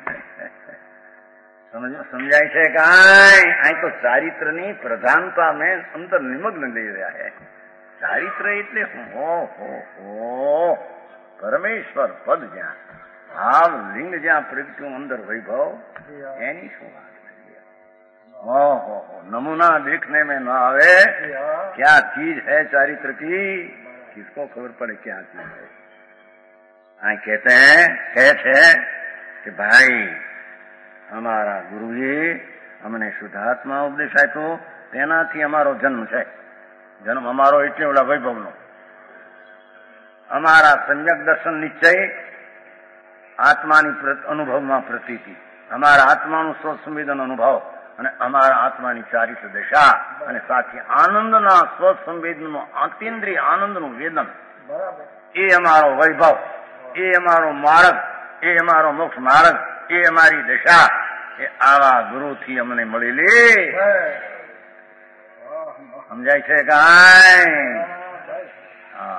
સમજાય છે કાંઈ? અહીં તો ચારિત્ર ની પ્રધાનતા મેં અંતર નિમગ્ન લઈ રહ્યા है. ચારિત્ર એટલે હો હો હો પરમેશ્વર પદ જ્યાં ભાવ લિંગ જ્યાં પ્રગટ્યું અંદર વૈભવ, એની શું વાત? ઓહો नमूना देखने में न आवे क्या चीज है चारित्र की, किसको खबर पड़े क्या चीज है? आ कहते हैं कहते हैं कि भाई અમારા ગુરુએ અમને શુદ્ધાત્મા ઉપદેશ આપ્યો, તેનાથી અમારો જન્મ છે. જન્મ અમારો એટલે ઓલા વૈભવનો. અમારા સમ્યક દર્શન નિશ્ચય, આત્માની અનુભવમાં પ્રતીતિ, અમારા આત્માનું સ્વસંવેદન અનુભવ અને અમારા આત્માની ચારિત્ર દશા અને સાથે આનંદના સ્વસંવેદનનું અતિન્દ્રિય આનંદનું વેદન, એ અમારો વૈભવ, એ અમારો માર્ગ, એ અમારો મોક્ષ માર્ગ, એ અમારી દશા, એ આવા ગુરુથી અમને મળેલી. સમજાય છે કાંઈ? હા.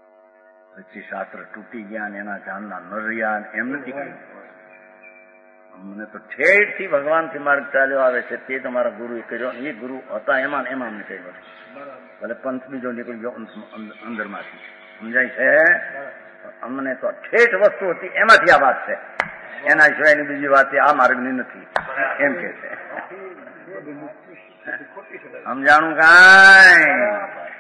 પછી શાસ્ત્ર તૂટી ગયા ને એના જાણના ન રહ્યા એમ નથી કહ્યું. મને તો ઠેઠથી ભગવાનથી માર્ગ ચાલ્યો આવે છે, તે તમારા ગુરુએ કર્યો. એ ગુરુ હતા એમાં ને એમાં અમને કર્યો. ભલે પંથ બીજો નીકળી ગયો અંદરમાંથી, સમજાય છે? અમને તો ઠેઠ વસ્તુ હતી એમાંથી આ વાત છે, એના સિવાયની બીજી વાત આ માર્ગની નથી એમ કે છે. સમજાણું કાંઈ?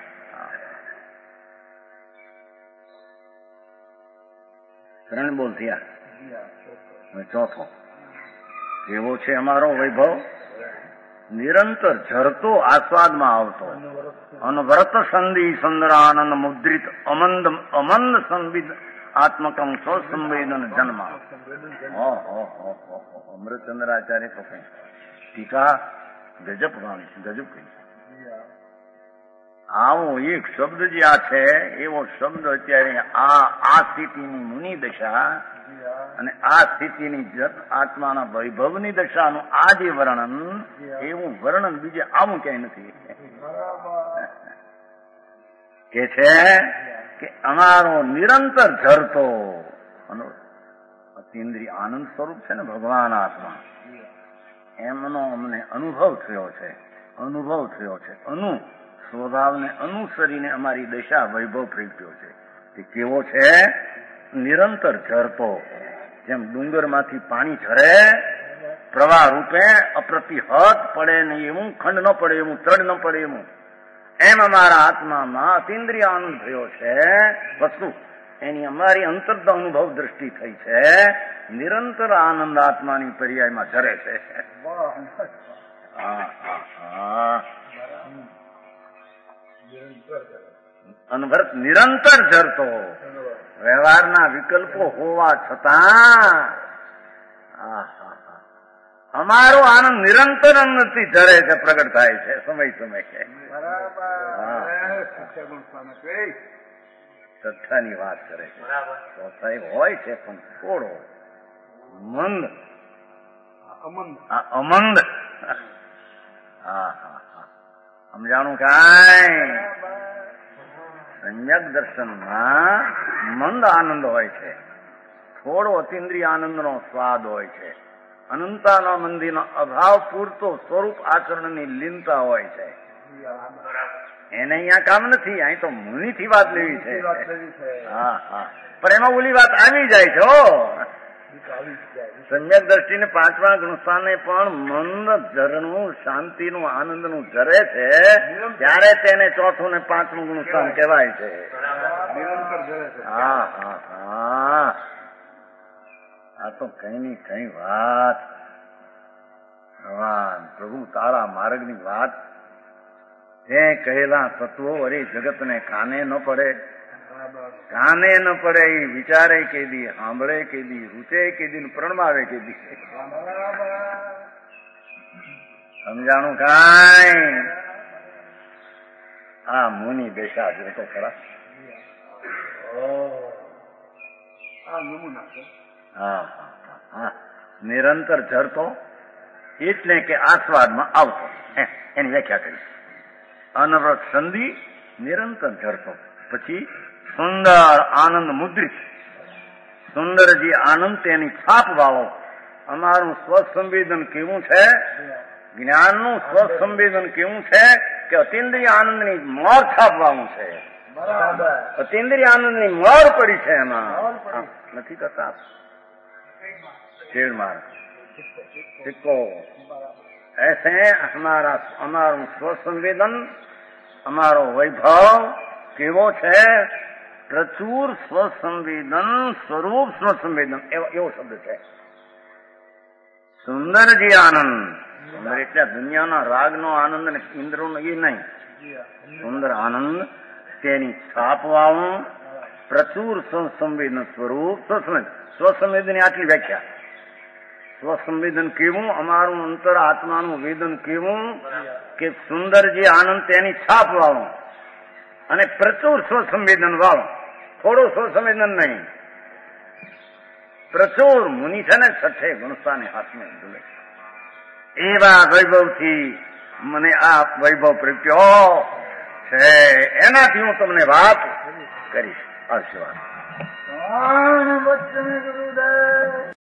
ત્રણ બોલ થયા. હવે ચોથો એવો છે અમારો વૈભવ નિરંતર ઝરતો આસ્વાદમાં આવતો અનવરત સંધિ સુંદર આનંદ મુદ્રિત અમંદ અમંદ સંવિદ આત્મકમ સ્વસંવેદન જન્મ. અમૃતચંદ્રાચાર્ય તો કઈ ટીકા ગજબ વાણી છે, ગજબ કઈ. આવો એક શબ્દ જે આ છે એવો શબ્દ અત્યારે આ આ સ્થિતિની મુનિ દશા અને આ સ્થિતિની આત્માના વૈભવની દશાનું આ જે વર્ણન, એવું વર્ણન બીજે આવું ક્યાંય નથી. કે છે કે અમારો નિરંતર ઝરતો અતિન્દ્રિય આનંદ સ્વરૂપ છે ને ભગવાન આત્મા, એમનો અમને અનુભવ થયો છે. અનુભવ થયો છે અનુ સ્વભાવને અનુસરીને અમારી દશા વૈભવ પ્રગટ્યો છે. તે કેવો છે? નિરંતર ઝરતો, જેમ ડુંગરમાંથી પાણી ઝરે પ્રવાહ રૂપે, અપ્રતિહત પડે નહીં એવું, ખંડ ન પડે એવું, તડ ન પડે એવું, એમ અમારા આત્મામાં અતિન્દ્રિય આનંદ થયો છે. વસ્તુ એની અમારી અંતરદ અનુભવ દ્રષ્ટિ થઈ છે. નિરંતર આનંદ આત્માની પર્યાયમાં ઝરે છે. હા હા હા અનવરત નિરંતર ઝરતો, વ્યવહારના વિકલ્પો હોવા છતાં અમારો આનંદ નિરંતર નથી ઝરે છે, પ્રગટ થાય છે સમય સમય છે. સત્તાની વાત કરે છે. ચોથાઈ હોય છે પણ થોડો મંદ, અમંદ. હા હા હા સમજાણું કાંઈ? સમ્યક દર્શનમાં મંદ આનંદ હોય છે, થોડો અતિન્દ્રિય આનંદનો સ્વાદ હોય છે, અનંતાના મંદિરનો અભાવ પૂરતો સ્વરૂપ આચરણની લીનતા હોય છે. એને અહીંયા કામ નથી, અહીં તો મુનિથી વાત લેવી છે. હા હા પણ એમાં ઓલી વાત આવી જાય છે. હો સમ્યક દ્રષ્ટિને પાંચમા ગુણસ્થાને પણ મંદ ઝરણું શાંતિનું આનંદનું ઝરે છે, ત્યારે તેને ચોથું ને પાંચમું ગુણસ્થાન કહેવાય છે. હા હા હા આ તો કઈ ની કઈ વાત. ભગવાન પ્રભુ તારા માર્ગની વાત તે કહેલા તત્વો વળી જગતને કાને ન પડે, કાને ન પડે એ વિચારે કેદી, સાંભળે કેદી, રૂચે કેદી, પ્રણમાવે કેદી. સમજાણું કાંઈ? આ મુનિ દશા જોતો ખરા. હા હા નિરંતર ઝરતો એટલે કે આસ્વાદમાં આવતો, એની વ્યાખ્યા કરી. અનવરત સંધિ નિરંતર ઝરતો, પછી સુંદર આનંદ મુદ્રિત, સુંદર જે આનંદ તેની છાપ વાળો. અમારું સ્વસંવેદન કેવું છે? જ્ઞાનનું સ્વસંવેદન કેવું છે? કે અતિન્દ્રિય આનંદની મોર છાપવાનું છે. અતિન્દ્રિય આનંદની મોર પડી છે એમાં, નથી કરતા છેડ માર સિક્કો. ऐसे हमारा અમારું સ્વસંવેદન, અમારો વૈભવ કેવો છે? પ્રચુર સ્વસંવેદન, સ્વરૂપ સ્વસંવેદન, એવો શબ્દ છે. સુંદર જે આનંદ, સુંદર એટલે દુનિયાના રાગનો આનંદ ને ઇન્દ્રોનો એ નહીં, સુંદર આનંદ તેની છાપ વાળું, પ્રચુર સ્વસંવેદન સ્વરૂપ સ્વસંવેદન. સ્વસંવેદનની આટલી વ્યાખ્યા. સ્વસંવેદન કેવું? અમારું અંતર આત્માનું વેદન કેવું? કે સુંદર જે આનંદ તેની છાપ વાળું અને પ્રચુર સ્વસંવેદન વાળું, થોડું સ્વસંવેદન નહીં, પ્રચુર. મુનિ છે ને છઠ્ઠે ગુણસ્થાને હાથમાં ઝૂલે, એવા વૈભવથી મને આ વૈભવ પ્રગટ્યો છે. એનાથી હું તમને વાત કરીશ. આશીર્વાદ.